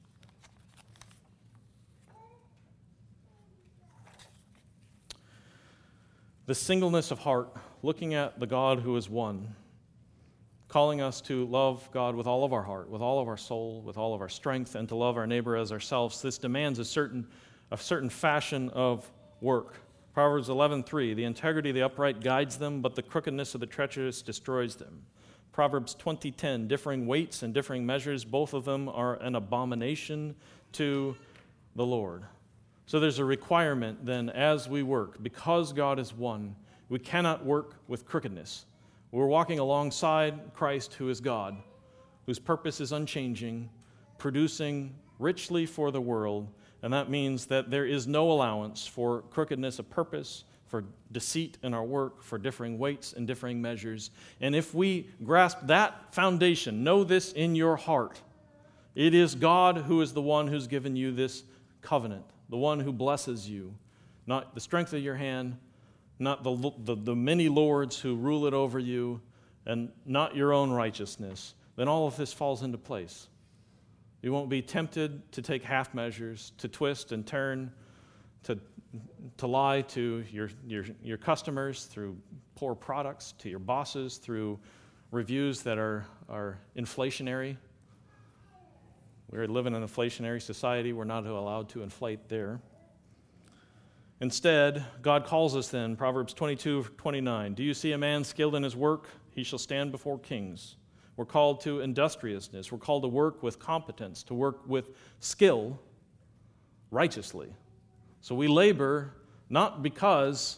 The singleness of heart, looking at the God who is one, calling us to love God with all of our heart, with all of our soul, with all of our strength, and to love our neighbor as ourselves. This demands a certain, a certain fashion of work. Proverbs eleven three, the integrity of the upright guides them, but the crookedness of the treacherous destroys them. Proverbs twenty ten, differing weights and differing measures, both of them are an abomination to the Lord. So there's a requirement then as we work, because God is one, we cannot work with crookedness. We're walking alongside Christ, who is God, whose purpose is unchanging, producing richly for the world, and that means that there is no allowance for crookedness of purpose, for deceit in our work, for differing weights and differing measures. And if we grasp that foundation, know this in your heart, it is God who is the one who's given you this covenant, the one who blesses you, not the strength of your hand, not the, the, the many lords who rule it over you, and not your own righteousness, then all of this falls into place. You won't be tempted to take half measures, to twist and turn, to, to lie to your, your, your customers through poor products, to your bosses through reviews that are, are inflationary. We live in an inflationary society. We're not allowed to inflate there. Instead, God calls us then, Proverbs twenty-two twenty-nine, do you see a man skilled in his work? He shall stand before kings. We're called to industriousness. We're called to work with competence, to work with skill righteously. So we labor not because,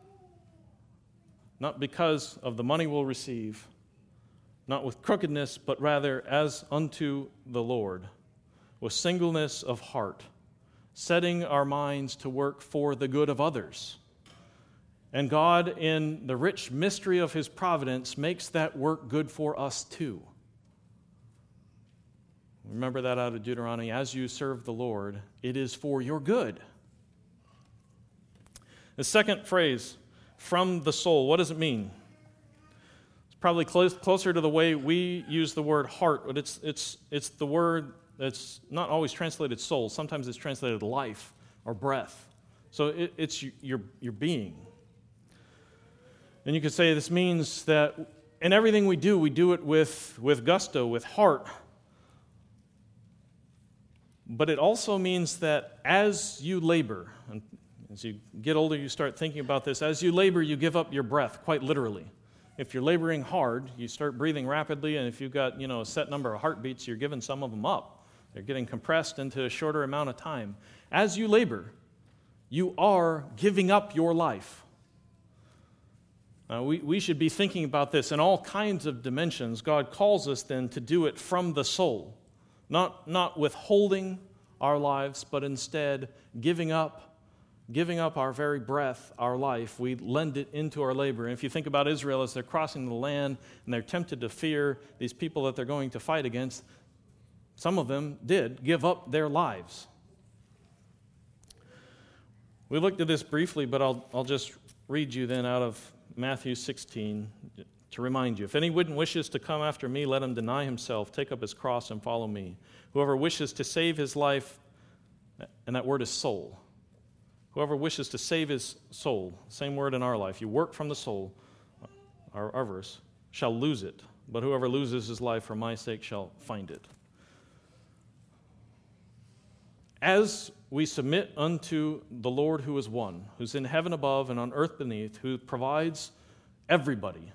not because of the money we'll receive, not with crookedness, but rather as unto the Lord, with singleness of heart, setting our minds to work for the good of others. And God, in the rich mystery of his providence, makes that work good for us too. Remember that out of Deuteronomy. As you serve the Lord, it is for your good. The second phrase, from the soul, what does it mean? It's probably close, closer to the way we use the word heart, but it's, it's, it's the word that's not always translated soul. Sometimes it's translated life or breath. So it, it's your, your being. And you could say this means that and everything we do, we do it with, with gusto, with heart. But it also means that as you labor, and as you get older, you start thinking about this, as you labor, you give up your breath, quite literally. If you're laboring hard, you start breathing rapidly, and if you've got, you know, a set number of heartbeats, you're giving some of them up. They're getting compressed into a shorter amount of time. As you labor, you are giving up your life. Uh, we, we should be thinking about this in all kinds of dimensions. God calls us then to do it from the soul, not, not withholding our lives, but instead giving up, giving up our very breath, our life. We lend it into our labor. And if you think about Israel as they're crossing the land and they're tempted to fear these people that they're going to fight against, some of them did give up their lives. We looked at this briefly, but I'll, I'll just read you then out of Matthew sixteen to remind you. If anyone wishes to come after me, let him deny himself, take up his cross, and follow me. Whoever wishes to save his life, and that word is soul. Whoever wishes to save his soul, same word in our life, you work from the soul, our, our verse, shall lose it. But whoever loses his life for my sake shall find it. As we submit unto the Lord who is one, who's in heaven above and on earth beneath, who provides everybody,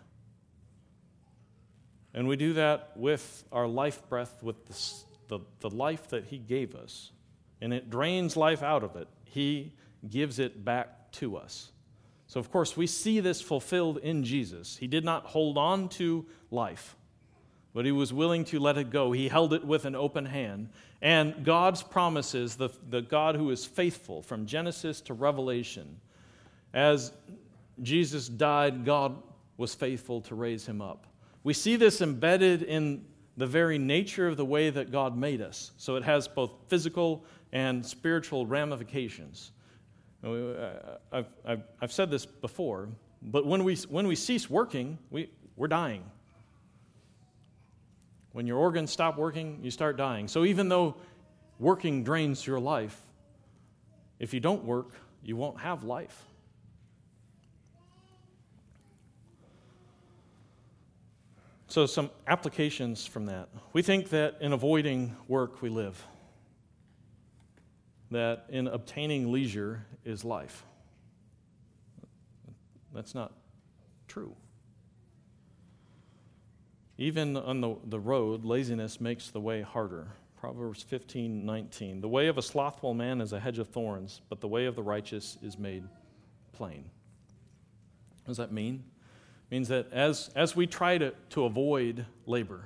and we do that with our life breath, with the, the, the life that he gave us, and it drains life out of it, he gives it back to us. So, of course, we see this fulfilled in Jesus. He did not hold on to life, but he was willing to let it go. He held it with an open hand. And God's promises, the, the God who is faithful from Genesis to Revelation, as Jesus died, God was faithful to raise him up. We see this embedded in the very nature of the way that God made us. So it has both physical and spiritual ramifications. I've, I've, I've said this before, but when we, when we cease working, we, we're dying. When your organs stop working, you start dying. So even though working drains your life, if you don't work, you won't have life. So some applications from that. We think that in avoiding work, we live. That in obtaining leisure is life. That's not true. Even on the, the road, laziness makes the way harder. Proverbs fifteen nineteen. The way of a slothful man is a hedge of thorns, but the way of the righteous is made plain. What does that mean? It means that as, as we try to, to avoid labor,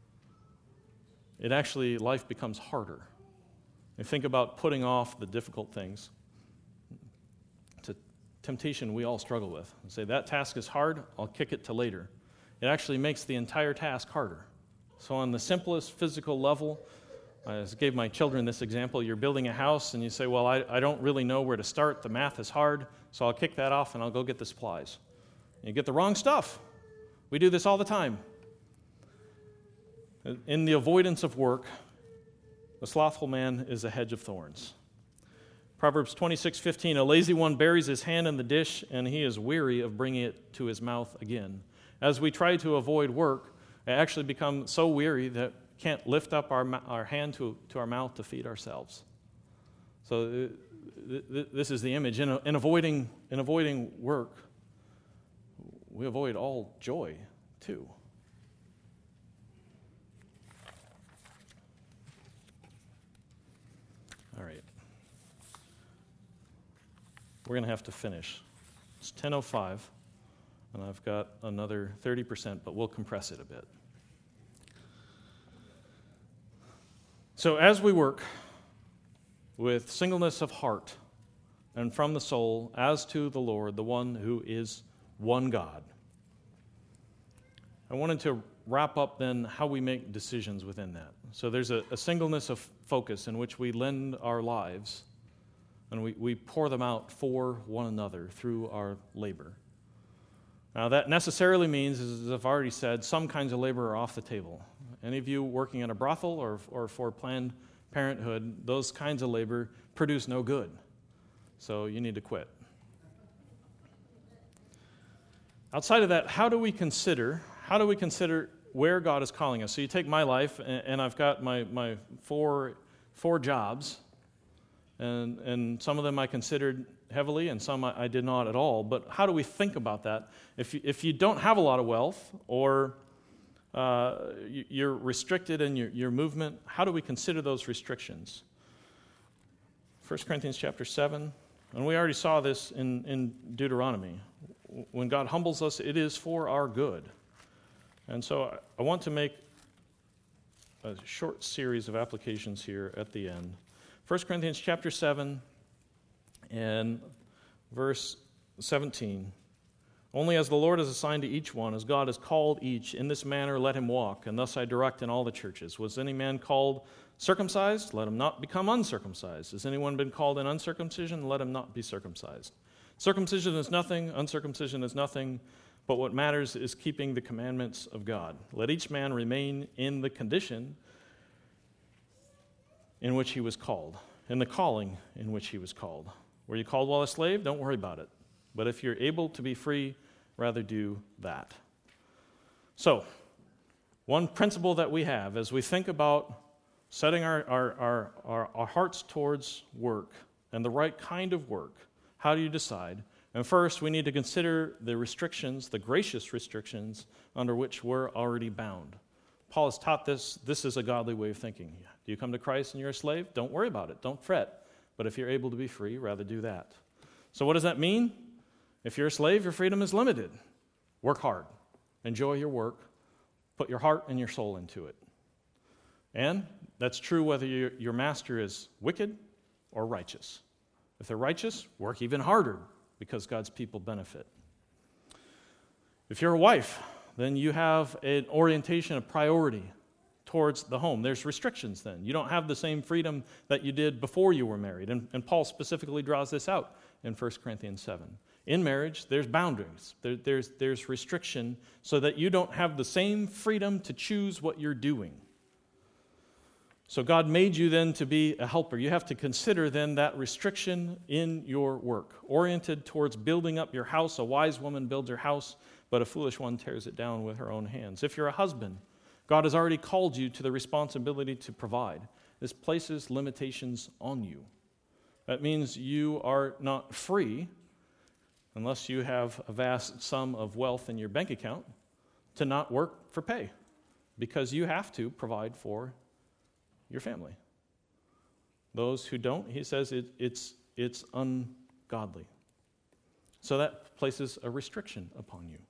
it actually, life becomes harder. You think about putting off the difficult things. It's a temptation we all struggle with. We say, that task is hard, I'll kick it to later. It actually makes the entire task harder. So on the simplest physical level, I gave my children this example. You're building a house and you say, well, I, I don't really know where to start. The math is hard, so I'll kick that off and I'll go get the supplies. And you get the wrong stuff. We do this all the time. In the avoidance of work, the slothful man is a hedge of thorns. Proverbs twenty-six fifteen, a lazy one buries his hand in the dish, and he is weary of bringing it to his mouth again. As we try to avoid work, I actually become so weary that we can't lift up our, our hand to, to our mouth to feed ourselves. So th- th- this is the image. In, in, avoiding, in avoiding work, we avoid all joy, too. All right. We're going to have to finish. It's ten oh five. And I've got another thirty percent, but we'll compress it a bit. So as we work with singleness of heart and from the soul as to the Lord, the one who is one God, I wanted to wrap up then how we make decisions within that. So there's a, a singleness of focus in which we lend our lives and we, we pour them out for one another through our labor. Now, that necessarily means, as I've already said, some kinds of labor are off the table. Any of you working in a brothel or, or for Planned Parenthood, those kinds of labor produce no good. So you need to quit. Outside of that, how do we consider how do we consider where God is calling us? So you take my life, and, and I've got my, my four, four jobs, and, and some of them I considered heavily, and some I, I did not at all. But how do we think about that? If you, if you don't have a lot of wealth, or uh, you're restricted in your, your movement, how do we consider those restrictions? First Corinthians chapter seven, and we already saw this in, in Deuteronomy. When God humbles us, it is for our good. And so I want to make a short series of applications here at the end. First Corinthians chapter seven and verse seventeen. Only as the Lord has assigned to each one, as God has called each, in this manner let him walk, and thus I direct in all the churches. Was any man called circumcised? Let him not become uncircumcised. Has anyone been called in uncircumcision? Let him not be circumcised. Circumcision is nothing, uncircumcision is nothing, but what matters is keeping the commandments of God. Let each man remain in the condition in which he was called, in the calling in which he was called. Were you called while a slave? Don't worry about it. But if you're able to be free, rather do that. So, one principle that we have as we think about setting our, our, our, our, our hearts towards work and the right kind of work, how do you decide? And first, we need to consider the restrictions, the gracious restrictions under which we're already bound. Paul has taught this. This is a godly way of thinking. Do you come to Christ and you're a slave? Don't worry about it. Don't fret. But if you're able to be free, rather do that. So what does that mean? If you're a slave, your freedom is limited. Work hard. Enjoy your work. Put your heart and your soul into it. And that's true whether your, your master is wicked or righteous. If they're righteous, work even harder because God's people benefit. If you're a wife, then you have an orientation, a priority towards the home. There's restrictions then. You don't have the same freedom that you did before you were married. And, and Paul specifically draws this out in First Corinthians seven. In marriage, there's boundaries. There, there's, there's restriction so that you don't have the same freedom to choose what you're doing. So God made you then to be a helper. You have to consider then that restriction in your work, oriented towards building up your house. A wise woman builds her house, but a foolish one tears it down with her own hands. If you're a husband, God has already called you to the responsibility to provide. This places limitations on you. That means you are not free, unless you have a vast sum of wealth in your bank account, to not work for pay, because you have to provide for your family. Those who don't, he says it, it's, it's ungodly. So that places a restriction upon you.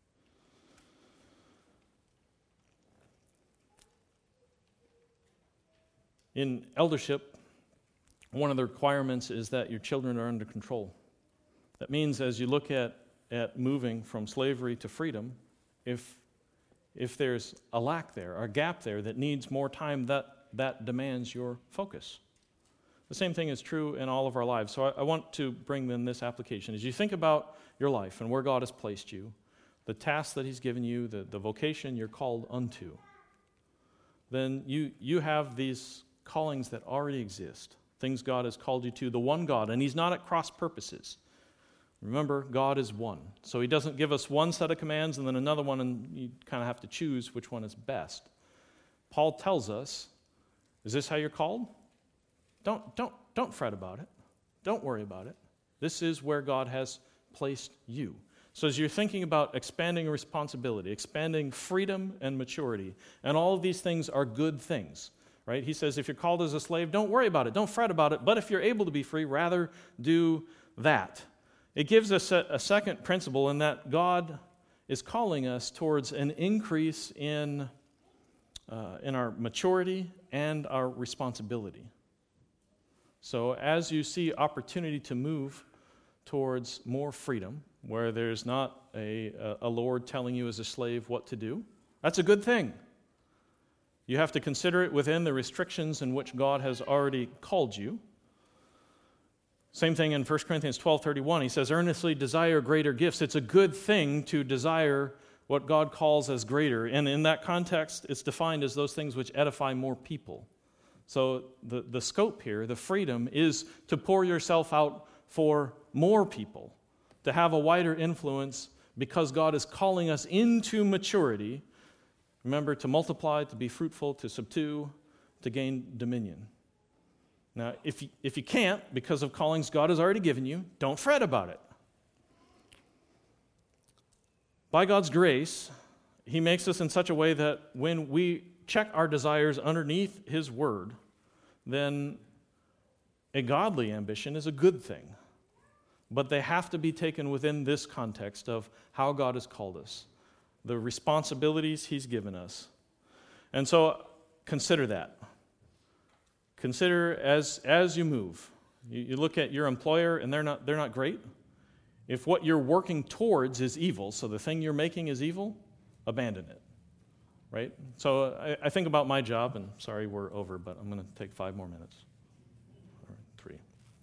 In eldership, one of the requirements is that your children are under control. That means as you look at, at moving from slavery to freedom, if, if there's a lack there, or a gap there that needs more time, that, that demands your focus. The same thing is true in all of our lives. So I, I want to bring in this application. As you think about your life and where God has placed you, the tasks that he's given you, the, the vocation you're called unto, then you, you have these callings that already exist, things God has called you to, the one God, and he's not at cross purposes. Remember, God is one. So he doesn't give us one set of commands and then another one, and you kind of have to choose which one is best. Paul tells us, is this how you're called? Don't, don't, don't fret about it. Don't worry about it. This is where God has placed you. So as you're thinking about expanding responsibility, expanding freedom and maturity, and all of these things are good things, right? He says if you're called as a slave, don't worry about it. Don't fret about it. But if you're able to be free, rather do that. It gives us a, a second principle in that God is calling us towards an increase in, uh, in our maturity and our responsibility. So as you see opportunity to move towards more freedom, where there's not a, a Lord telling you as a slave what to do, that's a good thing. You have to consider it within the restrictions in which God has already called you. Same thing in First Corinthians twelve thirty-one. He says, earnestly desire greater gifts. It's a good thing to desire what God calls as greater. And in that context, it's defined as those things which edify more people. So the, the scope here, the freedom, is to pour yourself out for more people, to have a wider influence because God is calling us into maturity. Remember, to multiply, to be fruitful, to subdue, to gain dominion. Now, if you, if you can't, because of callings God has already given you, don't fret about it. By God's grace, He makes us in such a way that when we check our desires underneath His Word, then a godly ambition is a good thing. But they have to be taken within this context of how God has called us, the responsibilities He's given us. And so consider that. Consider as, as you move. You, you look at your employer and they're not, they're not great. If what you're working towards is evil, so the thing you're making is evil, abandon it, right? So I, I think about my job, and sorry we're over, but I'm going to take five more minutes, or three.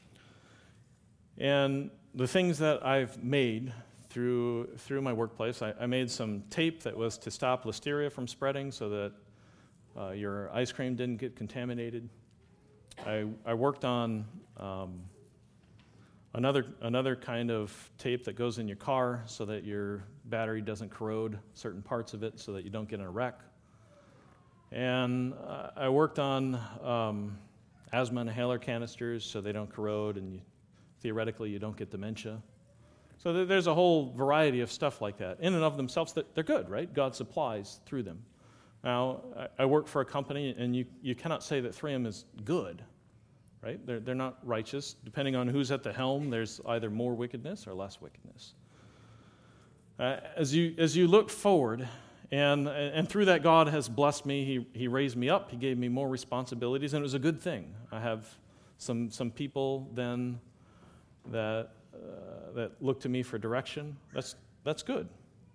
And the things that I've made through through my workplace, I, I made some tape that was to stop listeria from spreading so that uh, your ice cream didn't get contaminated. I, I worked on um, Another another kind of tape that goes in your car so that your battery doesn't corrode certain parts of it so that you don't get in a wreck. And uh, I worked on um, asthma inhaler canisters so they don't corrode and you, theoretically you don't get dementia. So th- there's a whole variety of stuff like that. In and of themselves, that they're good, right? God supplies through them. Now, I, I work for a company and you, you cannot say that three M is good. Right? They're, they're not righteous. Depending on who's at the helm, there's either more wickedness or less wickedness. Uh, as you as you look forward, and and through that God has blessed me. He he raised me up. He gave me more responsibilities, and it was a good thing. I have some some people then that uh, that look to me for direction. That's that's good.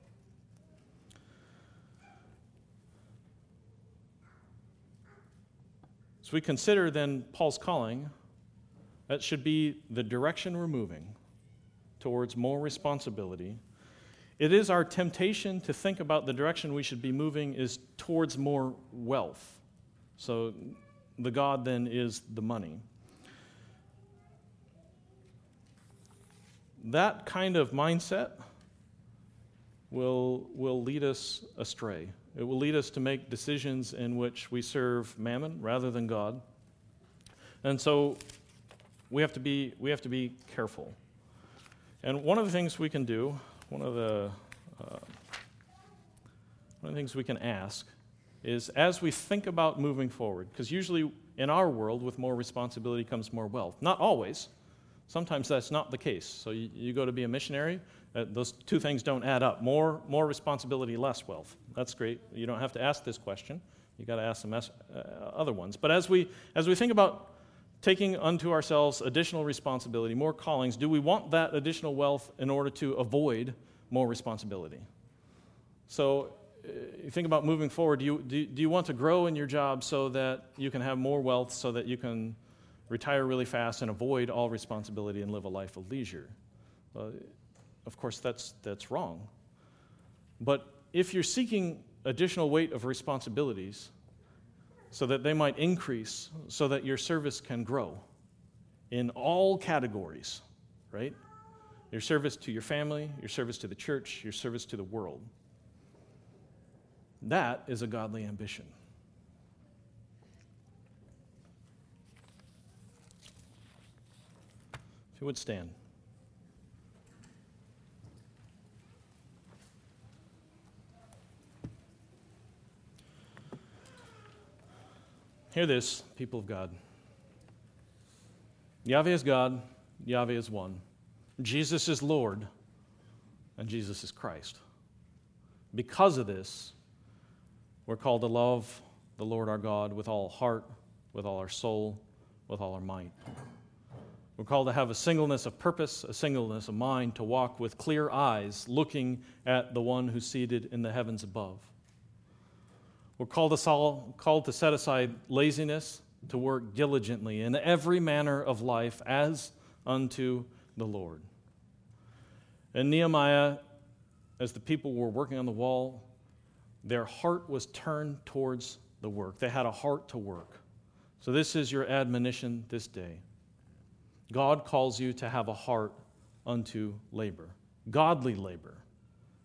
So we consider then Paul's calling, that should be the direction we're moving towards more responsibility. It is our temptation to think about the direction we should be moving is towards more wealth. So the God then is the money. That kind of mindset will, will lead us astray. It will lead us to make decisions in which we serve mammon rather than God. And so we have to be we have to be careful. And one of the things we can do, one of the uh, one of the things we can ask is as we think about moving forward, because usually in our world with more responsibility comes more wealth. Not always. Sometimes that's not the case. So you, you go to be a missionary, uh, those two things don't add up. More more responsibility, less wealth. That's great. You don't have to ask this question. You got to ask some uh, other ones. But as we as we think about taking unto ourselves additional responsibility, more callings, do we want that additional wealth in order to avoid more responsibility? So uh, you think about moving forward. Do you do, do you want to grow in your job so that you can have more wealth, so that you can retire really fast and avoid all responsibility and live a life of leisure? Well, of course, that's that's wrong. But if you're seeking additional weight of responsibilities so that they might increase, so that your service can grow in all categories, right? Your service to your family, your service to the church, your service to the world. That is a godly ambition. If you would stand. Hear this, people of God. Yahweh is God, Yahweh is one. Jesus is Lord, and Jesus is Christ. Because of this, we're called to love the Lord our God with all heart, with all our soul, with all our might. We're called to have a singleness of purpose, a singleness of mind, to walk with clear eyes, looking at the one who's seated in the heavens above. We're called to, sol- called to set aside laziness, to work diligently in every manner of life as unto the Lord. And Nehemiah, as the people were working on the wall, their heart was turned towards the work. They had a heart to work. So this is your admonition this day. God calls you to have a heart unto labor, godly labor,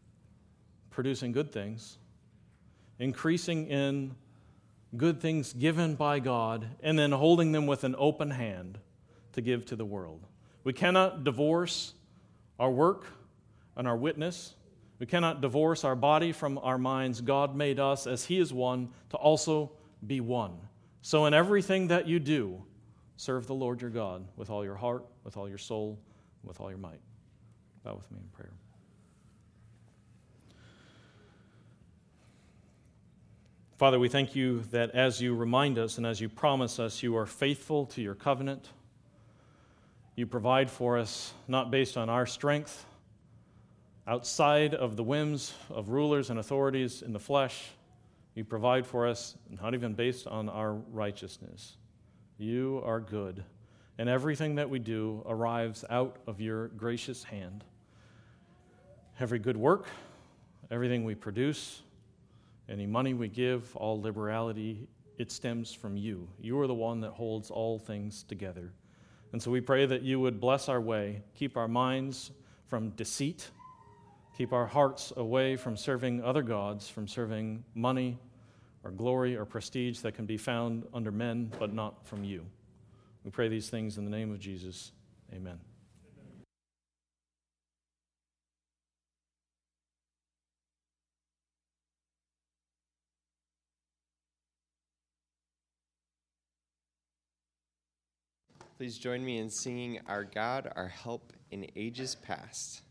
producing good things, increasing in good things given by God, and then holding them with an open hand to give to the world. We cannot divorce our work and our witness. We cannot divorce our body from our minds. God made us, as He is one, to also be one. So in everything that you do, serve the Lord your God with all your heart, with all your soul, and with all your might. Bow with me in prayer. Father, we thank you that as you remind us and as you promise us, you are faithful to your covenant. You provide for us not based on our strength, outside of the whims of rulers and authorities in the flesh. You provide for us not even based on our righteousness. You are good, and everything that we do arrives out of your gracious hand. Every good work, everything we produce, any money we give, all liberality, it stems from you. You are the one that holds all things together. And so we pray that you would bless our way, keep our minds from deceit, keep our hearts away from serving other gods, from serving money or glory or prestige that can be found under men, but not from you. We pray these things in the name of Jesus. Amen. Please join me in singing Our God, Our Help in Ages Past.